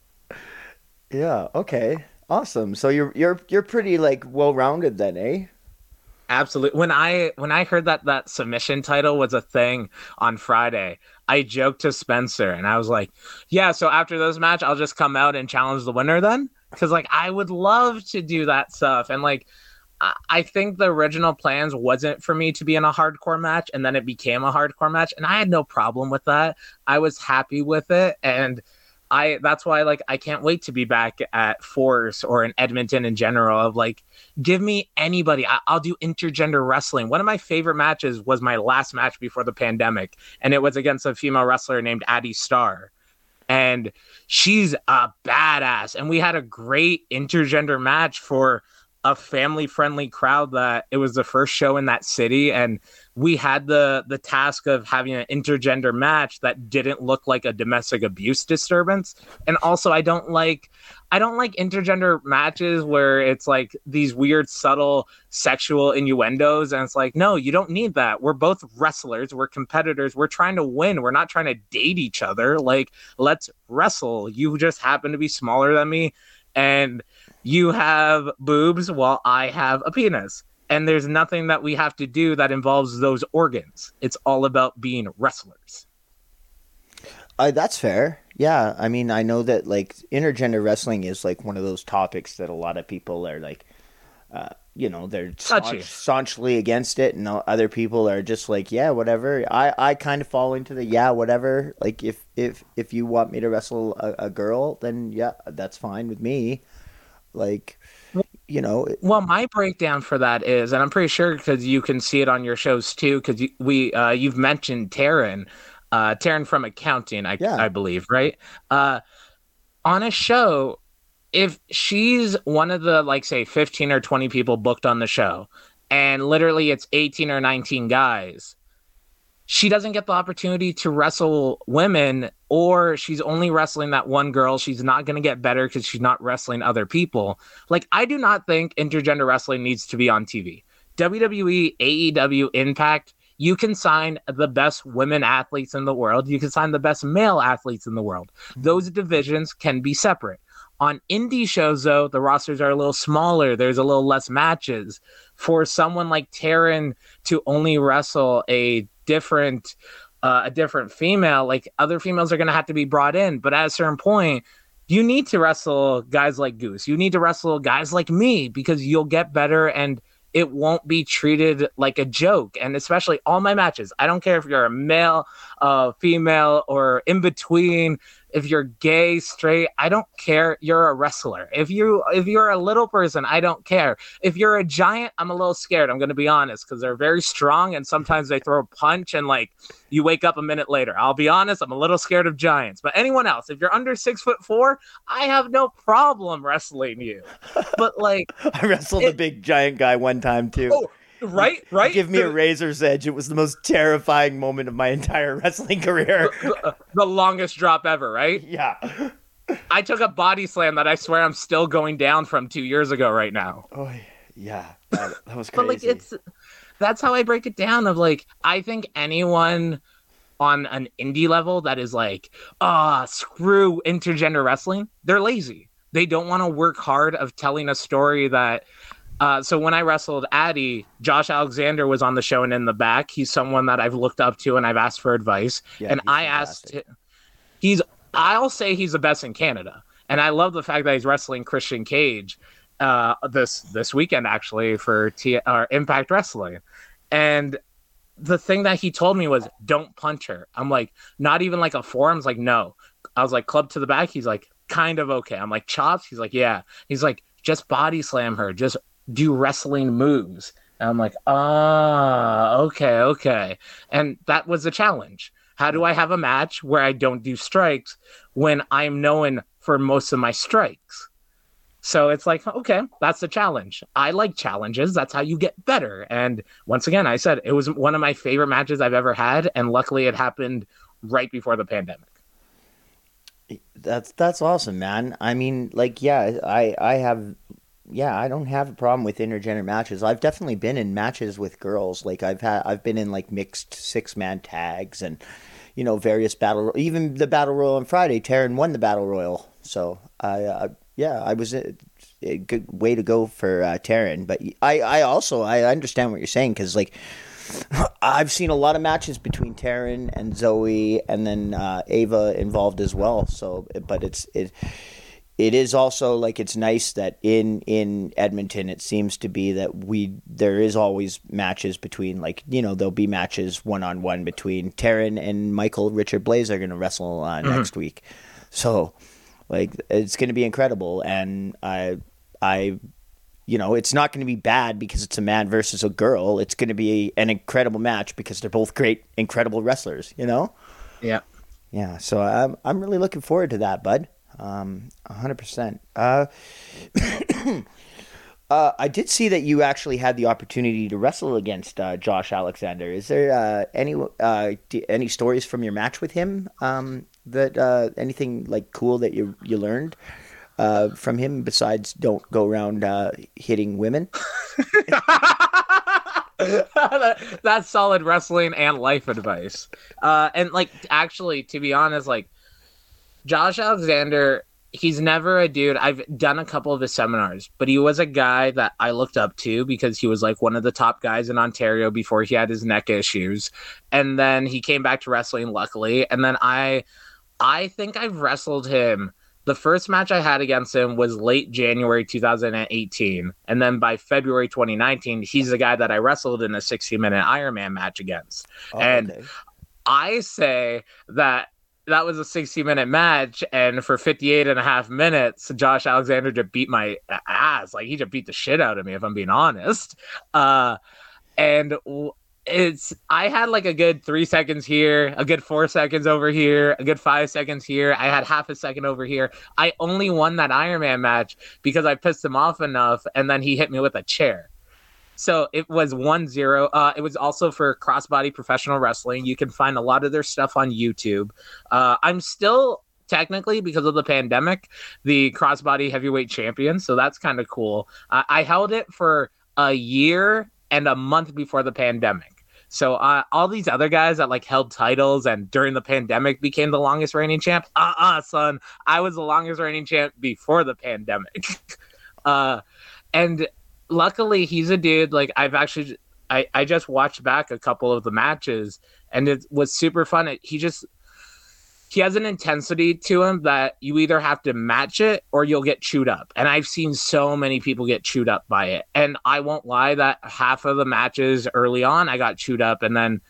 Speaker 1: Yeah. Okay. Awesome. So you're you're you're pretty like well rounded then, eh?
Speaker 2: Absolutely. When I when I heard that that submission title was a thing on Friday, I joked to Spencer and I was like, "Yeah, so after this match, I'll just come out and challenge the winner then." Because like I would love to do that stuff, and like I, I think the original plans wasn't for me to be in a hardcore match, and then it became a hardcore match, and I had no problem with that. I was happy with it, and I that's why like I can't wait to be back at Force or in Edmonton in general. Of like, give me anybody. I, I'll do intergender wrestling. One of my favorite matches was my last match before the pandemic, and it was against a female wrestler named Addie Starr, and she's a badass. And we had a great intergender match for a family-friendly crowd. That it was the first show in that city, and we had the the task of having an intergender match that didn't look like a domestic abuse disturbance. And also, I don't like I don't like intergender matches where it's like these weird subtle sexual innuendos, and it's like, no, you don't need that. We're both wrestlers, we're competitors, we're trying to win, we're not trying to date each other. Like, let's wrestle. You just happen to be smaller than me, and you have boobs while I have a penis. and there's nothing that we have to do that involves those organs. It's all about being wrestlers.
Speaker 1: Uh, that's fair. Yeah, I mean, I know that like intergender wrestling is like one of those topics that a lot of people are like, uh, you know, they're staunch, staunchly against it, and other people are just like, yeah, whatever. I, I kind of fall into the yeah, whatever. Like if if if you want me to wrestle a, a girl, then yeah, that's fine with me. Like, you know.
Speaker 2: Well, my breakdown for that is, and I'm pretty sure because you can see it on your shows too, because we uh, you've mentioned Taryn. Uh, Taryn from accounting, I, yeah. I believe, right? Uh, on a show, if she's one of the, like, say, fifteen or twenty people booked on the show, and literally it's eighteen or nineteen guys, she doesn't get the opportunity to wrestle women, or she's only wrestling that one girl. She's not going to get better because she's not wrestling other people. Like, I do not think intergender wrestling needs to be on T V. W W E, A E W, Impact, you can sign the best women athletes in the world. You can sign the best male athletes in the world. Those divisions can be separate. On indie shows, though, the rosters are a little smaller. There's a little less matches. For someone like Taryn to only wrestle a different uh, a different female, like other females are going to have to be brought in. But at a certain point, you need to wrestle guys like Goose. You need to wrestle guys like me because you'll get better and it won't be treated like a joke. And especially all my matches, I don't care if you're a male, uh, female, or in between, if you're gay, straight, I don't care. You're a wrestler. If you if you're a little person, I don't care. If you're a giant, I'm a little scared. I'm going to be honest, because they're very strong and sometimes they throw a punch and like you wake up a minute later. I'll be honest, I'm a little scared of giants. But anyone else, if you're under six foot four, I have no problem wrestling you. But like
Speaker 1: I wrestled it, a big giant guy one time too.
Speaker 2: Oh, Right, right.
Speaker 1: Give me a razor's edge. It was the most terrifying moment of my entire wrestling career.
Speaker 2: The, the longest drop ever, right?
Speaker 1: Yeah.
Speaker 2: I took a body slam that I swear I'm still going down from two years ago right now.
Speaker 1: Oh, yeah. That, that was crazy.
Speaker 2: But like, it's that's how I break it down of like, I think anyone on an indie level that is like, ah, oh, screw intergender wrestling, they're lazy. They don't want to work hard of telling a story that Uh, so when I wrestled Addie, Josh Alexander was on the show and in the back. He's someone that I've looked up to and I've asked for advice. Yeah, and I fantastic. asked, he's, I'll say he's the best in Canada. And I love the fact that he's wrestling Christian Cage uh, this this weekend, actually, for T- or Impact Wrestling. And the thing that he told me was, don't punch her. I'm like, not even like a forearm. I was like, no. I was like, club to the back. He's like, kind of okay. I'm like, chops? He's like, yeah. He's like, just body slam her. Just do wrestling moves. And I'm like, ah, okay, okay. And that was a challenge. How do I have a match where I don't do strikes when I'm known for most of my strikes? So it's like, okay, that's the challenge. I like challenges. That's how you get better. And once again, I said it was one of my favorite matches I've ever had. And luckily it happened right before the pandemic.
Speaker 1: That's, that's awesome, man. I mean, like, yeah, I, I have... Yeah, I don't have a problem with intergender matches. I've definitely been in matches with girls. Like I've had, I've been in like mixed six man tags and, you know, various battle. Even the battle royal on Friday, Taryn won the battle royal. So I, uh, yeah, I was a, a good way to go for uh, Taryn. But I, I also I understand what you're saying because like I've seen a lot of matches between Taryn and Zoe and then uh, Ava involved as well. So, but it's it. It is also like it's nice that in, in Edmonton it seems to be that we there is always matches between like you know there'll be matches one on one between Taryn and Michael Richard Blaze are going to wrestle uh, mm-hmm. next week, so like it's going to be incredible and I I you know it's not going to be bad because it's a man versus a girl. It's going to be an incredible match because they're both great incredible wrestlers. You know.
Speaker 2: Yeah.
Speaker 1: Yeah. So I'm I'm really looking forward to that, bud. Um, a hundred percent. Uh, uh, I did see that you actually had the opportunity to wrestle against uh, Josh Alexander. Is there uh, any uh, d- any stories from your match with him? Um, that uh, anything like cool that you you learned uh, from him besides don't go around uh, hitting women?
Speaker 2: That's solid wrestling and life advice. Uh, and like actually, to be honest, like. Josh Alexander, he's never a dude. I've done a couple of his seminars, but he was a guy that I looked up to because he was like one of the top guys in Ontario before he had his neck issues. And then he came back to wrestling, luckily. And then I, I think I've wrestled him. The first match I had against him was late January two thousand eighteen. And then by February twenty nineteen, he's the guy that I wrestled in a sixty minute Ironman match against. Oh, and okay. I say that that was a sixty minute match, and for fifty-eight and a half minutes, Josh Alexander just beat my ass. Like, he just beat the shit out of me, if I'm being honest. Uh, and it's, I had like a good three seconds here, a good four seconds over here, a good five seconds here. I had half a second over here. I only won that Ironman match because I pissed him off enough, and then he hit me with a chair. So it was one zero. Uh, it was also for Crossbody Professional Wrestling. You can find a lot of their stuff on YouTube. Uh, I'm still technically, because of the pandemic, the Crossbody Heavyweight Champion. So that's kind of cool. Uh, I held it for a year and a month before the pandemic. So uh, all these other guys that like held titles and during the pandemic became the longest reigning champ. Uh-uh, son. I was the longest reigning champ before the pandemic. uh, and... Luckily, he's a dude, like, I've actually, I, I just watched back a couple of the matches, and it was super fun. It, he just, he has an intensity to him that you either have to match it or you'll get chewed up. And I've seen so many people get chewed up by it. And I won't lie that half of the matches early on, I got chewed up, and then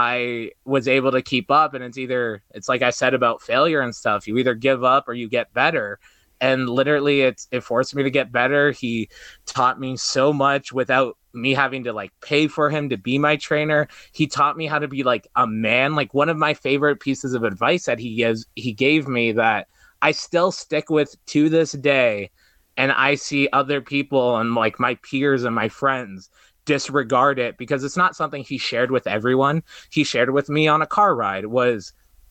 Speaker 2: I was able to keep up. And it's either, it's like I said about failure and stuff, you either give up or you get better. And literally, it's it forced me to get better. He taught me so much without me having to like pay for him to be my trainer. He taught me how to be like a man. Like, one of my favorite pieces of advice that he gives, he gave me that I still stick with to this day. And I see other people and like my peers and my friends disregard it because it's not something he shared with everyone. He shared with me on a car ride was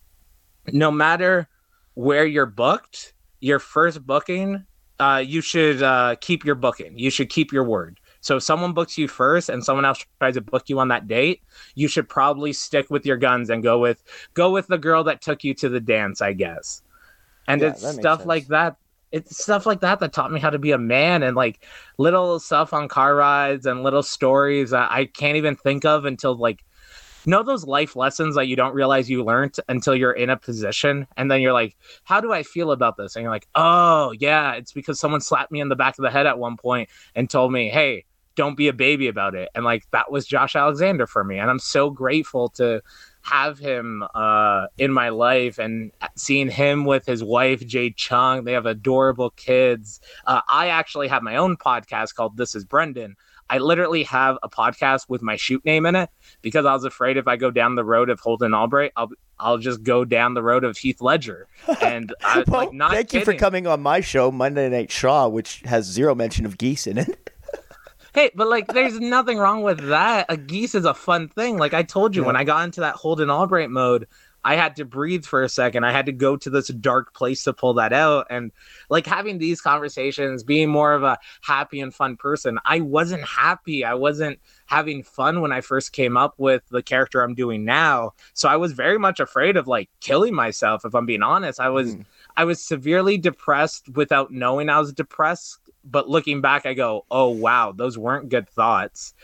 Speaker 2: no matter where you're booked, your first booking, uh, you should uh, keep your booking. You should keep your word. So if someone books you first and someone else tries to book you on that date, you should probably stick with your guns and go with go with the girl that took you to the dance, I guess. And yeah, it's stuff like that. It's stuff like that that taught me how to be a man, and like little stuff on car rides and little stories that I can't even think of until like, you know, those life lessons that you don't realize you learned until you're in a position, and then you're like, how do I feel about this? And you're like, oh yeah, it's because someone slapped me in the back of the head at one point and told me, hey, don't be a baby about it. And like, that was Josh Alexander for me. And I'm so grateful to have him uh, in my life, and seeing him with his wife, Jade Chung. They have adorable kids. Uh, I actually have my own podcast called This is Brendan. I literally have a podcast with my shoot name in it because I was afraid if I go down the road of Holden Albright, I'll I'll just go down the road of Heath Ledger. And I,
Speaker 1: well,
Speaker 2: like, not
Speaker 1: thank
Speaker 2: kidding.
Speaker 1: you for coming on my show, Monday Night Shaw, which has zero mention of geese in it.
Speaker 2: Hey, but like, there's nothing wrong with that. A geese is a fun thing. Like I told you, yeah. When I got into that Holden Albright mode, I had to breathe for a second. I had to go to this dark place to pull that out. And like having these conversations, being more of a happy and fun person, I wasn't happy. I wasn't having fun when I first came up with the character I'm doing now. So I was very much afraid of like killing myself. If I'm being honest, I was, mm. I was severely depressed without knowing I was depressed. But looking back, I go, oh, wow, those weren't good thoughts.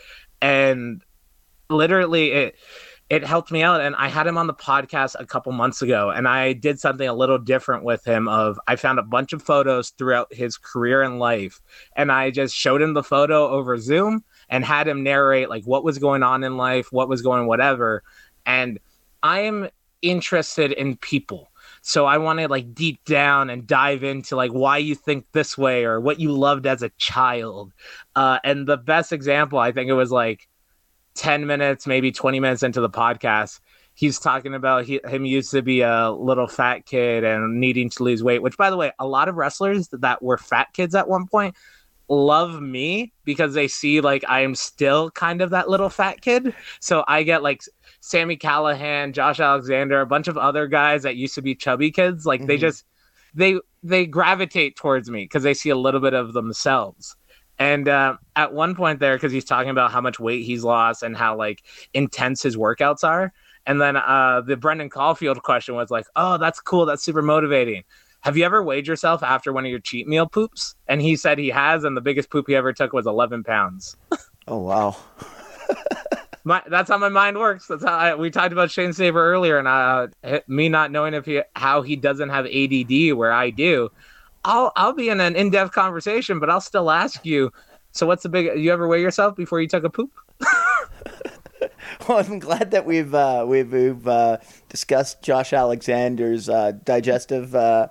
Speaker 2: And literally it, It helped me out, and I had him on the podcast a couple months ago, and I did something a little different with him. Of I found a bunch of photos throughout his career and life, and I just showed him the photo over Zoom and had him narrate like what was going on in life, what was going whatever. And I am interested in people, so I want to like deep down and dive into like why you think this way or what you loved as a child. Uh, and the best example, I think it was like ten minutes, maybe twenty minutes into the podcast, he's talking about he, him used to be a little fat kid and needing to lose weight, which, by the way, a lot of wrestlers that were fat kids at one point love me because they see like I am still kind of that little fat kid. So I get like Sami Callihan, Josh Alexander, a bunch of other guys that used to be chubby kids. Like mm-hmm. they just, they, they gravitate towards me because they see a little bit of themselves. And uh, at one point there, because he's talking about how much weight he's lost and how like intense his workouts are. And then uh, the Brendan Caulfield question was like, oh, that's cool. That's super motivating. have you ever weighed yourself after one of your cheat meal poops? And he said he has, and the biggest poop he ever took was eleven pounds.
Speaker 1: Oh, wow.
Speaker 2: My, that's how my mind works. That's how I, we talked about Shane Saber earlier, and uh, me not knowing if he, how he doesn't have A D D where I do. I'll I'll be in an in-depth conversation, but I'll still ask you. So, what's the big? You ever weigh yourself before you took a poop?
Speaker 1: Well, I'm glad that we've uh, we've, we've uh, discussed Josh Alexander's uh, digestive. Uh...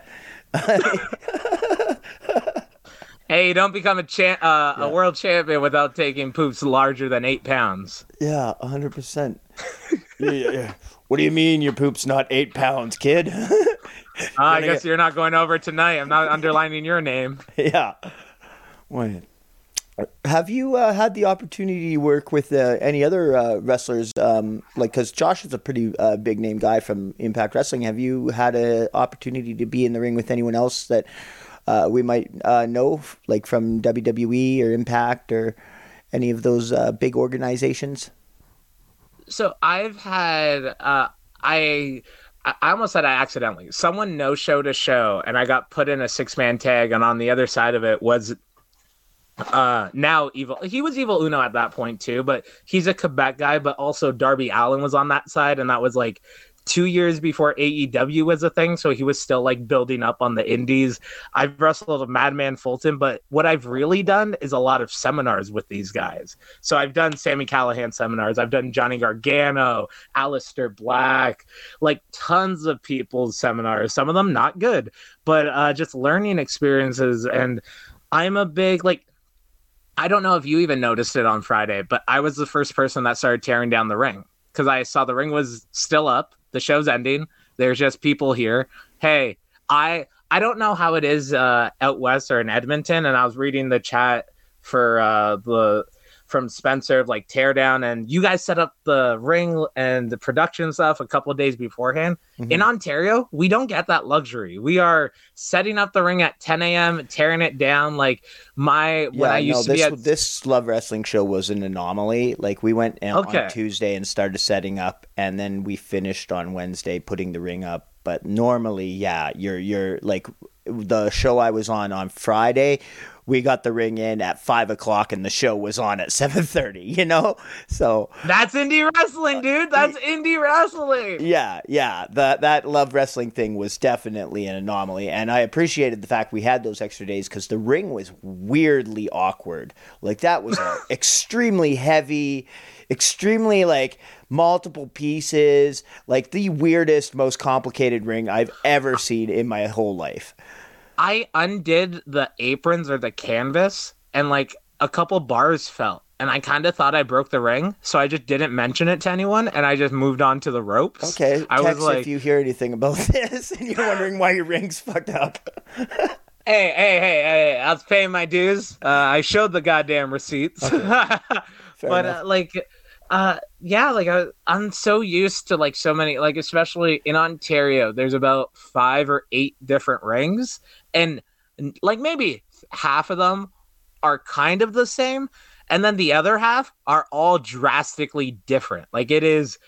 Speaker 2: Hey, don't become a cha- uh, yeah. a world champion without taking poops larger than eight pounds.
Speaker 1: Yeah, a hundred percent. Yeah, yeah. What do you mean your poop's not eight pounds, kid?
Speaker 2: uh, I guess get... you're not going over tonight. I'm not underlining your name.
Speaker 1: Yeah. Wait. Have you uh, had the opportunity to work with uh, any other uh, wrestlers? Um, like, because Josh is a pretty uh, big name guy from Impact Wrestling. Have you had an opportunity to be in the ring with anyone else that uh, we might uh, know, like from W W E or Impact or any of those uh, big organizations?
Speaker 2: So I've had uh, I. I almost said I accidentally. Someone no-showed a show, and I got put in a six-man tag, and on the other side of it was uh, now Evil. He was Evil Uno at that point, too, but he's a Quebec guy, but also Darby Allin was on that side, and that was, like, two years before A E W was a thing, so he was still, like, building up on the indies. I've wrestled with Madman Fulton, but what I've really done is a lot of seminars with these guys. So I've done Sami Callihan seminars. I've done Johnny Gargano, Aleister Black, like, tons of people's seminars. Some of them not good, but uh, just learning experiences. And I'm a big, like, I don't know if you even noticed it on Friday, but I was the first person that started tearing down the ring because I saw the ring was still up. The show's ending. There's just people here. Hey, I I don't know how it is uh, out west or in Edmonton, and I was reading the chat for uh, the from Spencer of like Teardown, and you guys set up the ring and the production stuff a couple of days beforehand. Mm-hmm. In Ontario, we don't get that luxury. We are setting up the ring at ten a.m., tearing it down. Like my
Speaker 1: yeah,
Speaker 2: when I used
Speaker 1: no,
Speaker 2: to
Speaker 1: this,
Speaker 2: be at
Speaker 1: this Love Wrestling show was an anomaly. Like we went on,
Speaker 2: okay.
Speaker 1: on Tuesday and started setting up, and then we finished on Wednesday putting the ring up. But normally, yeah, you're you're like the show I was on on Friday. We got the ring in at five o'clock, and the show was on at seven thirty. You know, so
Speaker 2: that's indie wrestling, dude. That's uh, indie wrestling.
Speaker 1: Yeah, yeah. That that Love Wrestling thing was definitely an anomaly, and I appreciated the fact we had those extra days because the ring was weirdly awkward. Like that was extremely heavy, extremely like multiple pieces, like the weirdest, most complicated ring I've ever seen in my whole life.
Speaker 2: I undid the aprons or the canvas and like a couple bars fell and I kind of thought I broke the ring. So I just didn't mention it to anyone and I just moved on to the ropes.
Speaker 1: Okay.
Speaker 2: I
Speaker 1: text
Speaker 2: was like,
Speaker 1: if you hear anything about this and you're wondering why your ring's fucked up.
Speaker 2: hey, hey, hey, hey, I was paying my dues. Uh, I showed the goddamn receipts. Okay. But uh, like, uh, yeah, like I, I'm so used to like so many, like especially in Ontario, there's about five or eight different rings. And like maybe half of them are kind of the same. And then the other half are all drastically different. Like it is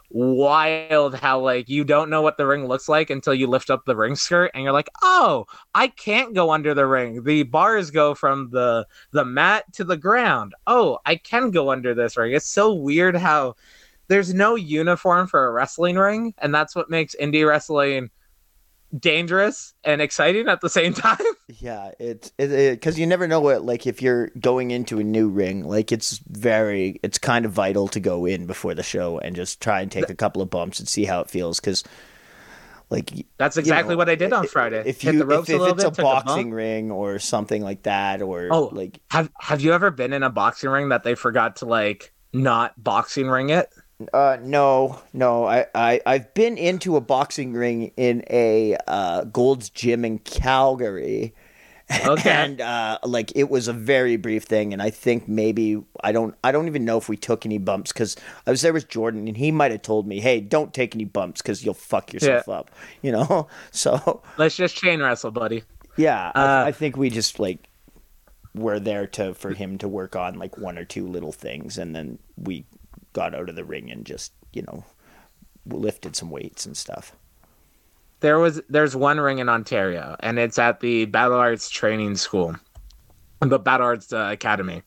Speaker 2: wild how like you don't know what the ring looks like until you lift up the ring skirt and you're like, oh, I can't go under the ring. The bars go from the the mat to the ground. Oh, I can go under this ring. It's so weird how there's no uniform for a wrestling ring. And that's what makes indie wrestling dangerous and exciting at the same time.
Speaker 1: Yeah, it's it because it, you never know what, like if you're going into a new ring, like it's very it's kind of vital to go in before the show and just try and take a couple of bumps and see how it feels because like
Speaker 2: that's exactly you know, what I did on Friday.
Speaker 1: If you
Speaker 2: Hit the ropes
Speaker 1: if, if
Speaker 2: a little
Speaker 1: it's
Speaker 2: bit,
Speaker 1: a boxing a ring or something like that, or
Speaker 2: oh,
Speaker 1: like
Speaker 2: have have you ever been in a boxing ring that they forgot to like not boxing ring it?
Speaker 1: Uh, no, no. I, I, I've been into a boxing ring in a uh, Gold's Gym in Calgary.
Speaker 2: Okay.
Speaker 1: And uh, like it was a very brief thing, and I think maybe I don't I don't even know if we took any bumps because I was there with Jordan, and he might have told me, "Hey, don't take any bumps because you'll fuck yourself yeah. up," you know. So
Speaker 2: let's just chain wrestle, buddy.
Speaker 1: Yeah,
Speaker 2: uh,
Speaker 1: I, I think we just like were there to for him to work on like one or two little things, and then we got out of the ring and just, you know, lifted some weights and stuff.
Speaker 2: there was there's one ring in Ontario, and it's at the Battle Arts Training School, the Battle Arts uh, Academy,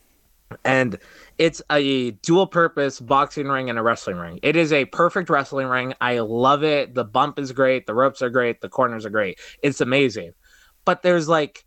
Speaker 2: and it's a dual-purpose boxing ring and a wrestling ring. It is a perfect wrestling ring. I love it. The bump is great. The ropes are great. The corners are great. It's amazing. But there's like,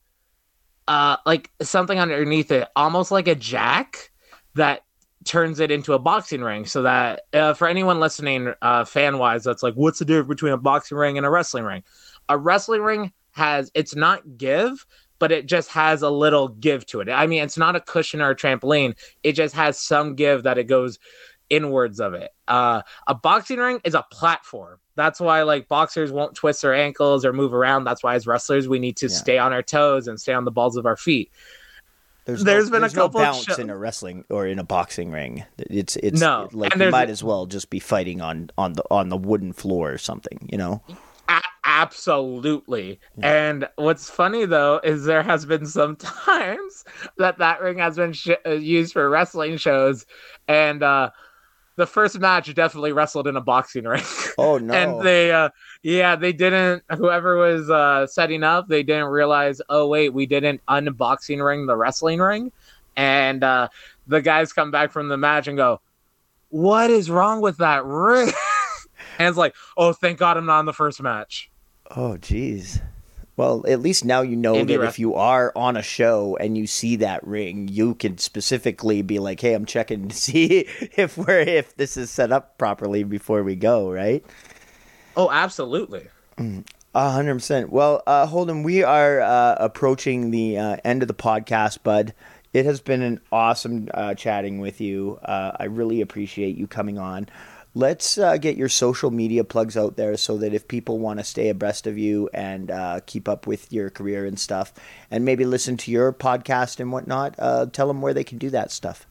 Speaker 2: uh, like something underneath it, almost like a jack that turns it into a boxing ring. So that uh, for anyone listening, uh, fan-wise, that's like, what's the difference between a boxing ring and a wrestling ring? A wrestling ring has, it's not give, but it just has a little give to it. I mean, it's not a cushion or a trampoline. It just has some give that it goes inwards of it. Uh, a boxing ring is a platform. That's why like boxers won't twist their ankles or move around. That's why as wrestlers, we need to yeah. stay on our toes and stay on the balls of our feet.
Speaker 1: There's,
Speaker 2: there's
Speaker 1: no,
Speaker 2: been
Speaker 1: there's
Speaker 2: a couple
Speaker 1: no bounce
Speaker 2: show-
Speaker 1: in a wrestling or in a boxing ring. It's it's
Speaker 2: no.
Speaker 1: like you might as well just be fighting on, on the on the wooden floor or something, you know?
Speaker 2: A- absolutely. Yeah. And what's funny though is there has been some times that that ring has been sh- used for wrestling shows, and uh, the first match definitely wrestled in a boxing ring.
Speaker 1: Oh no!
Speaker 2: And they, uh, yeah, they didn't. Whoever was uh, setting up, they didn't realize. Oh wait, we didn't unboxing ring the wrestling ring, and uh, the guys come back from the match and go, "What is wrong with that ring?" And it's like, oh, thank God I'm not in the first match.
Speaker 1: Oh, geez. Well, at least now you know
Speaker 2: Indie
Speaker 1: that
Speaker 2: ref-
Speaker 1: if you are on a show and you see that ring, you can specifically be like, hey, I'm checking to see if we're if this is set up properly before we go, right?
Speaker 2: Oh, absolutely.
Speaker 1: A hundred percent. Well, uh, Holden, we are uh, approaching the uh, end of the podcast, bud. It has been an awesome uh, chatting with you. Uh, I really appreciate you coming on. Let's uh, get your social media plugs out there so that if people want to stay abreast of you and uh, keep up with your career and stuff, and maybe listen to your podcast and whatnot, uh, tell them where they can do that stuff.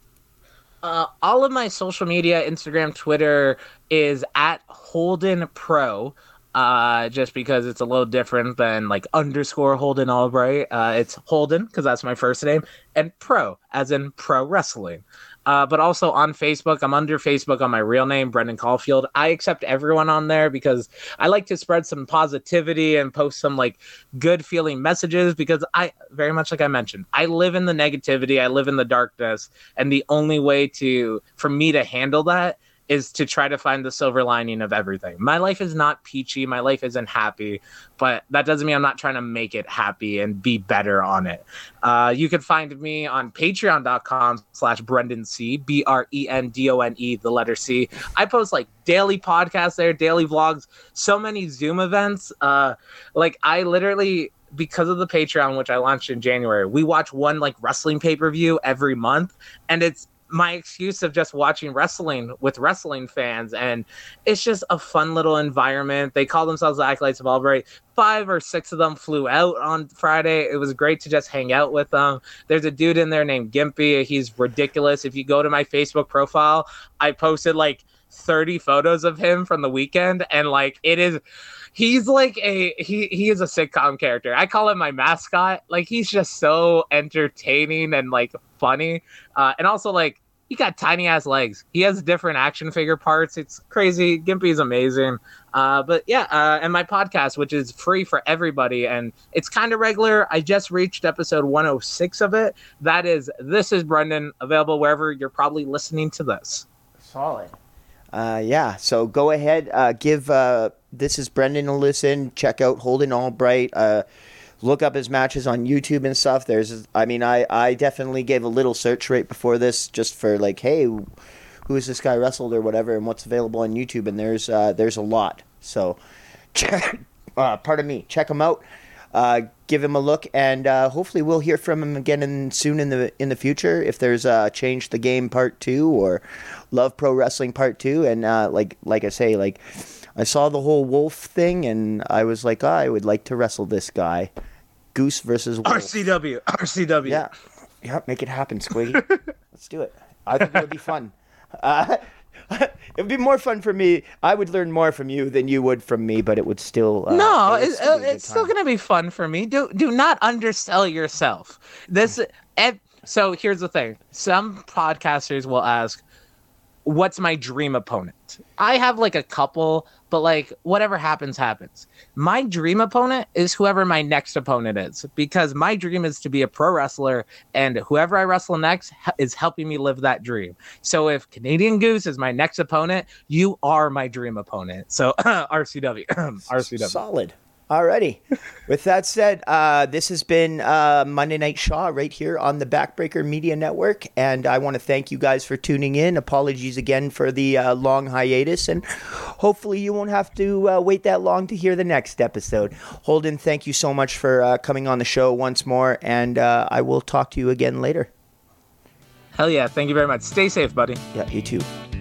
Speaker 2: Uh, all of my social media, Instagram, Twitter, is at Holden Pro. Uh, just because it's a little different than like underscore Holden Albright. Uh, it's Holden because that's my first name, and Pro as in pro wrestling. Uh, but also on Facebook, I'm under Facebook on my real name, Brendan Caulfield. I accept everyone on there because I like to spread some positivity and post some like good feeling messages because I, very much like I mentioned, I live in the negativity, I live in the darkness, and the only way to, for me to handle that is to try to find the silver lining of everything. My life is not peachy. My life isn't happy, but that doesn't mean I'm not trying to make it happy and be better on it. Uh, you can find me on patreon.com slash Brendan C, B R E N D O N E, the letter C. I post like daily podcasts there, daily vlogs, so many Zoom events. Uh, like I literally, because of the Patreon, which I launched in January, we watch one like wrestling pay-per-view every month, and it's my excuse of just watching wrestling with wrestling fans, and it's just a fun little environment. They call themselves the Acolytes of Albright. Five or six of them flew out on Friday. It was great to just hang out with them. There's a dude in there named Gimpy. He's ridiculous. If you go to my Facebook profile, I posted like thirty photos of him from the weekend, and like it is he's like a he he is a sitcom character. I call him my mascot. Like he's just so entertaining and like funny, uh and also like he got tiny ass legs. He has different action figure parts. It's crazy. Gimpy is amazing. Uh, but yeah, uh, and my podcast, which is free for everybody, and it's kind of regular. I just reached episode one oh six of it. That is This is Brendan, available wherever you're probably listening to this.
Speaker 1: Solid. Uh, yeah, so go ahead, uh, give uh, This is Brendan a listen. Check out Holden Albright. Uh, look up his matches on YouTube and stuff. There's, I mean, I, I definitely gave a little search right before this just for like, hey, who is this guy wrestled or whatever, and what's available on YouTube. And there's uh, there's a lot. So, check, uh, pardon me, check him out. Uh, give him a look, and uh, hopefully we'll hear from him again in, soon in the in the future. If there's uh, Change the Game Part Two or Love Pro Wrestling Part Two, and uh, like like I say, like I saw the whole Wolf thing, and I was like, oh, I would like to wrestle this guy. Goose versus Wolf.
Speaker 2: R C W. R C W.
Speaker 1: Yeah. Yeah, make it happen, Squiggy. Let's do it. I think it would be fun. Uh, it would be more fun for me. I would learn more from you than you would from me, but it would still... Uh,
Speaker 2: no,
Speaker 1: it would
Speaker 2: it,
Speaker 1: still
Speaker 2: uh, it's still going to be fun for me. Do do not undersell yourself. This. Ed, so here's the thing. Some podcasters will ask, what's my dream opponent? I have like a couple, but like whatever happens, happens. My dream opponent is whoever my next opponent is, because my dream is to be a pro wrestler, and whoever I wrestle next is helping me live that dream. So if Canadian Goose is my next opponent, you are my dream opponent. So R C W, R C W.
Speaker 1: Solid. Alrighty. With that said, uh, this has been uh, Monday Night Shaw right here on the Backbreaker Media Network, and I want to thank you guys for tuning in. Apologies again for the uh, long hiatus, and hopefully you won't have to uh, wait that long to hear the next episode. Holden, thank you so much for uh, coming on the show once more, and uh, I will talk to you again later.
Speaker 2: Hell yeah. Thank you very much. Stay safe, buddy.
Speaker 1: Yeah, you too.